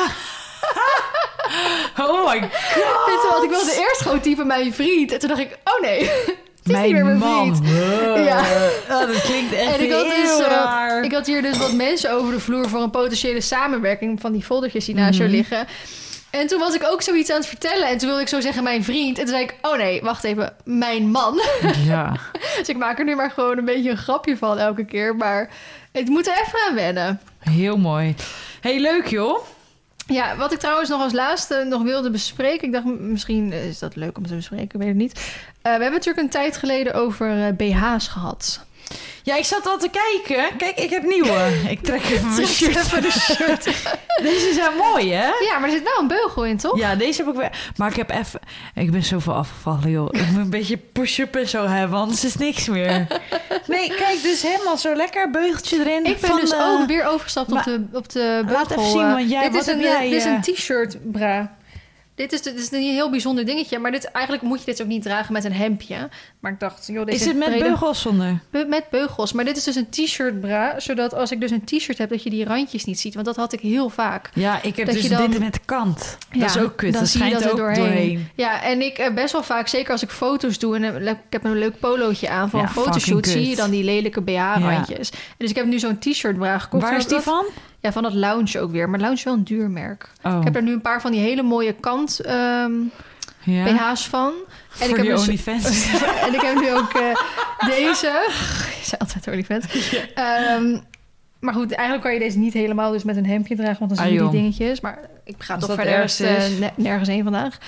S2: Oh my god.
S1: En toen had ik wel de eerst gewoon typen mijn vriend. En toen dacht ik, oh nee, het is
S2: mijn
S1: niet meer mijn
S2: man.
S1: vriend.
S2: Ja. Dat klinkt echt
S1: en
S2: heel raar.
S1: Ik had hier dus wat mensen over de vloer... voor een potentiële samenwerking van die foldertjes die naast jou liggen. En toen was ik ook zoiets aan het vertellen. En toen wilde ik zo zeggen mijn vriend. En toen zei ik, oh nee, wacht even, mijn man.
S2: Ja.
S1: Dus ik maak er nu maar gewoon een beetje een grapje van elke keer. Maar het moet er even aan wennen.
S2: Heel mooi. Hey, leuk joh.
S1: Ja, wat ik trouwens nog als laatste nog wilde bespreken. Ik dacht, misschien is dat leuk om te bespreken, ik weet het niet. We hebben natuurlijk een tijd geleden over BH's gehad.
S2: Ja, ik zat al te kijken. Kijk, ik heb nieuwe. Ik trek even mijn shirt. Deze zijn mooi, hè?
S1: Ja, maar er zit wel een beugel in, toch?
S2: Ja, deze heb ik weer. Maar ik ben zoveel afgevallen, joh. Ik moet een beetje push-up en zo hebben, anders is niks meer. Nee, kijk, dus helemaal zo lekker beugeltje erin.
S1: Ik ben dus ook weer overgestapt op de beugel.
S2: Laat even zien, want
S1: dit is een t-shirt bra. Dit is een heel bijzonder dingetje. Maar eigenlijk moet je dit ook niet dragen met een hemdje. Maar ik dacht, joh,
S2: is het met beugels zonder?
S1: Met beugels. Maar dit is dus een t-shirt bra. Zodat als ik dus een t-shirt heb, dat je die randjes niet ziet. Want dat had ik heel vaak.
S2: Ja, ik heb dat dus dit met de kant. Ja, dat is ook kut. Dat schijnt
S1: dat
S2: ook doorheen.
S1: Ja, en ik best wel vaak, zeker als ik foto's doe... en ik heb een leuk polootje aan voor een fotoshoot... zie je dan die lelijke BH-randjes. Ja. Dus ik heb nu zo'n t-shirt bra gekocht.
S2: Waar is die van?
S1: Ja, van dat Lounge ook weer. Maar Lounge is wel een duur merk. Oh. Ik heb er nu een paar van die hele mooie kant BH's van. En
S2: voor
S1: ik heb
S2: OnlyFans.
S1: En ik heb nu ook deze. Je zei altijd OnlyFans. Ja. Maar goed, eigenlijk kan je deze niet helemaal dus met een hemdje dragen. Want dan zie je die dingetjes. Maar ik ga toch verder nergens heen vandaag.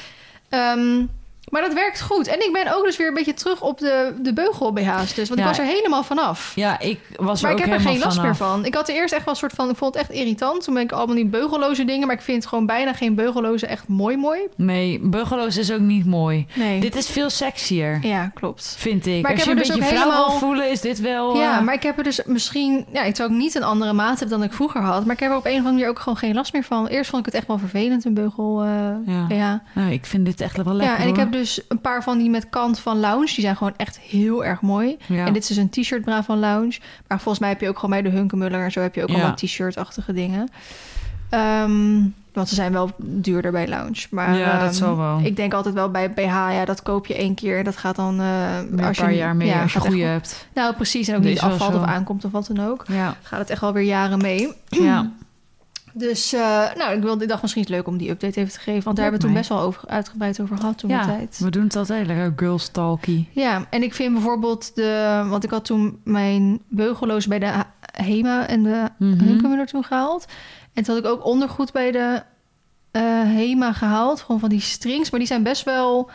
S1: Maar dat werkt goed. En ik ben ook dus weer een beetje terug op de beugel BH's dus. Want ik was er helemaal vanaf.
S2: Ja, ik was
S1: maar
S2: er ook
S1: ik heb er geen last
S2: vanaf.
S1: meer van. Ik had er eerst echt wel een soort van... Ik vond het echt irritant. Toen ben ik allemaal die beugelloze dingen. Maar ik vind gewoon bijna geen beugelloze echt mooi.
S2: Nee, beugelloos is ook niet mooi.
S1: Nee.
S2: Dit is veel sexier.
S1: Ja, klopt.
S2: Vind ik.
S1: Maar
S2: als
S1: ik
S2: je
S1: heb
S2: een
S1: er
S2: beetje
S1: dus
S2: vrouw
S1: helemaal...
S2: wil voelen, is dit wel...
S1: Ja, maar ik heb er dus misschien... Ja, ik zou ook niet een andere maat hebben dan ik vroeger had. Maar ik heb er op een of andere manier ook gewoon geen last meer van. Eerst vond ik het echt wel vervelend, een beugel BH.
S2: Nou, ik vind dit echt wel lekker.
S1: Ja, en ik heb dus een paar van die met kant van Lounge. Die zijn gewoon echt heel erg mooi. Ja. En dit is dus een t-shirt bra van Lounge. Maar volgens mij heb je ook gewoon bij de Hunkemuller en zo heb je ook allemaal t-shirt-achtige dingen. Want ze zijn wel duurder bij Lounge. Maar
S2: ja, dat zal wel.
S1: Ik denk altijd wel bij BH, ja, dat koop je 1 keer. Dat gaat dan...
S2: een paar jaar mee als je goede hebt.
S1: Nou, precies. En ook niet afvalt of aankomt of wat dan ook. Ja. Gaat het echt wel weer jaren mee.
S2: Ja.
S1: Dus ik dacht misschien is het leuk om die update even te geven. Want daar hebben we toen best wel uitgebreid over gehad toen de tijd.
S2: We doen het altijd lekker girls talkie.
S1: Ja, en ik vind bijvoorbeeld want ik had toen mijn beugelloos bij de Hema en de Hunkemuller toen gehaald. En toen had ik ook ondergoed bij de Hema gehaald. Gewoon van die strings. Maar die zijn best wel...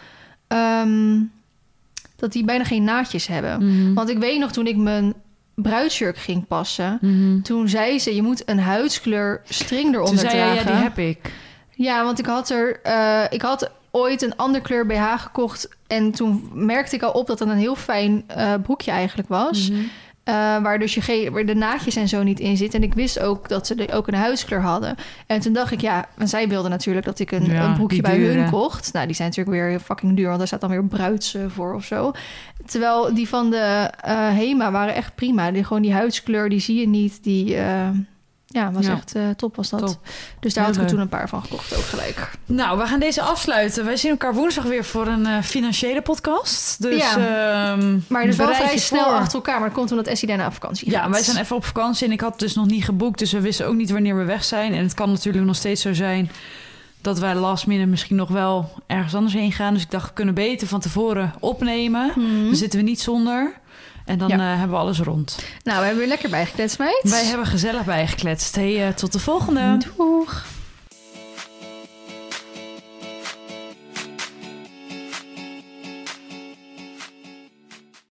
S1: dat die bijna geen naadjes hebben. Want ik weet nog toen ik mijn bruidsjurk ging passen. Toen zei ze, je moet een huidskleur string eronder dragen.
S2: Toen zei je, ja, die heb ik.
S1: Ja, want ik had ooit een ander kleur BH gekocht. En toen merkte ik al op dat het een heel fijn broekje eigenlijk was. Waar dus waar de naadjes en zo niet in zitten. En ik wist ook dat ze ook een huidskleur hadden. En toen dacht ik, ja, en zij wilden natuurlijk dat ik een broekje bij hun kocht. Nou, die zijn natuurlijk weer fucking duur, want daar staat dan weer bruids voor of zo. Terwijl die van de Hema waren echt prima. Gewoon die huidskleur, die zie je niet. Die was echt top was dat. Top. Dus daar had ik toen een paar van gekocht ook gelijk.
S2: Nou, we gaan deze afsluiten. Wij zien elkaar woensdag weer voor een financiële podcast. Dus,
S1: maar dus wel vrij snel achter elkaar. Maar dat komt omdat Essie daarna op vakantie gaat.
S2: Ja, wij zijn even op vakantie en ik had dus nog niet geboekt. Dus we wisten ook niet wanneer we weg zijn. En het kan natuurlijk nog steeds zo zijn dat wij last minute misschien nog wel ergens anders heen gaan. Dus ik dacht, we kunnen beter van tevoren opnemen. Dan zitten we niet zonder. En dan hebben we alles rond.
S1: Nou, we hebben weer lekker bijgekletst, meid.
S2: Wij hebben gezellig bijgekletst. Hey, tot de volgende.
S1: Doeg.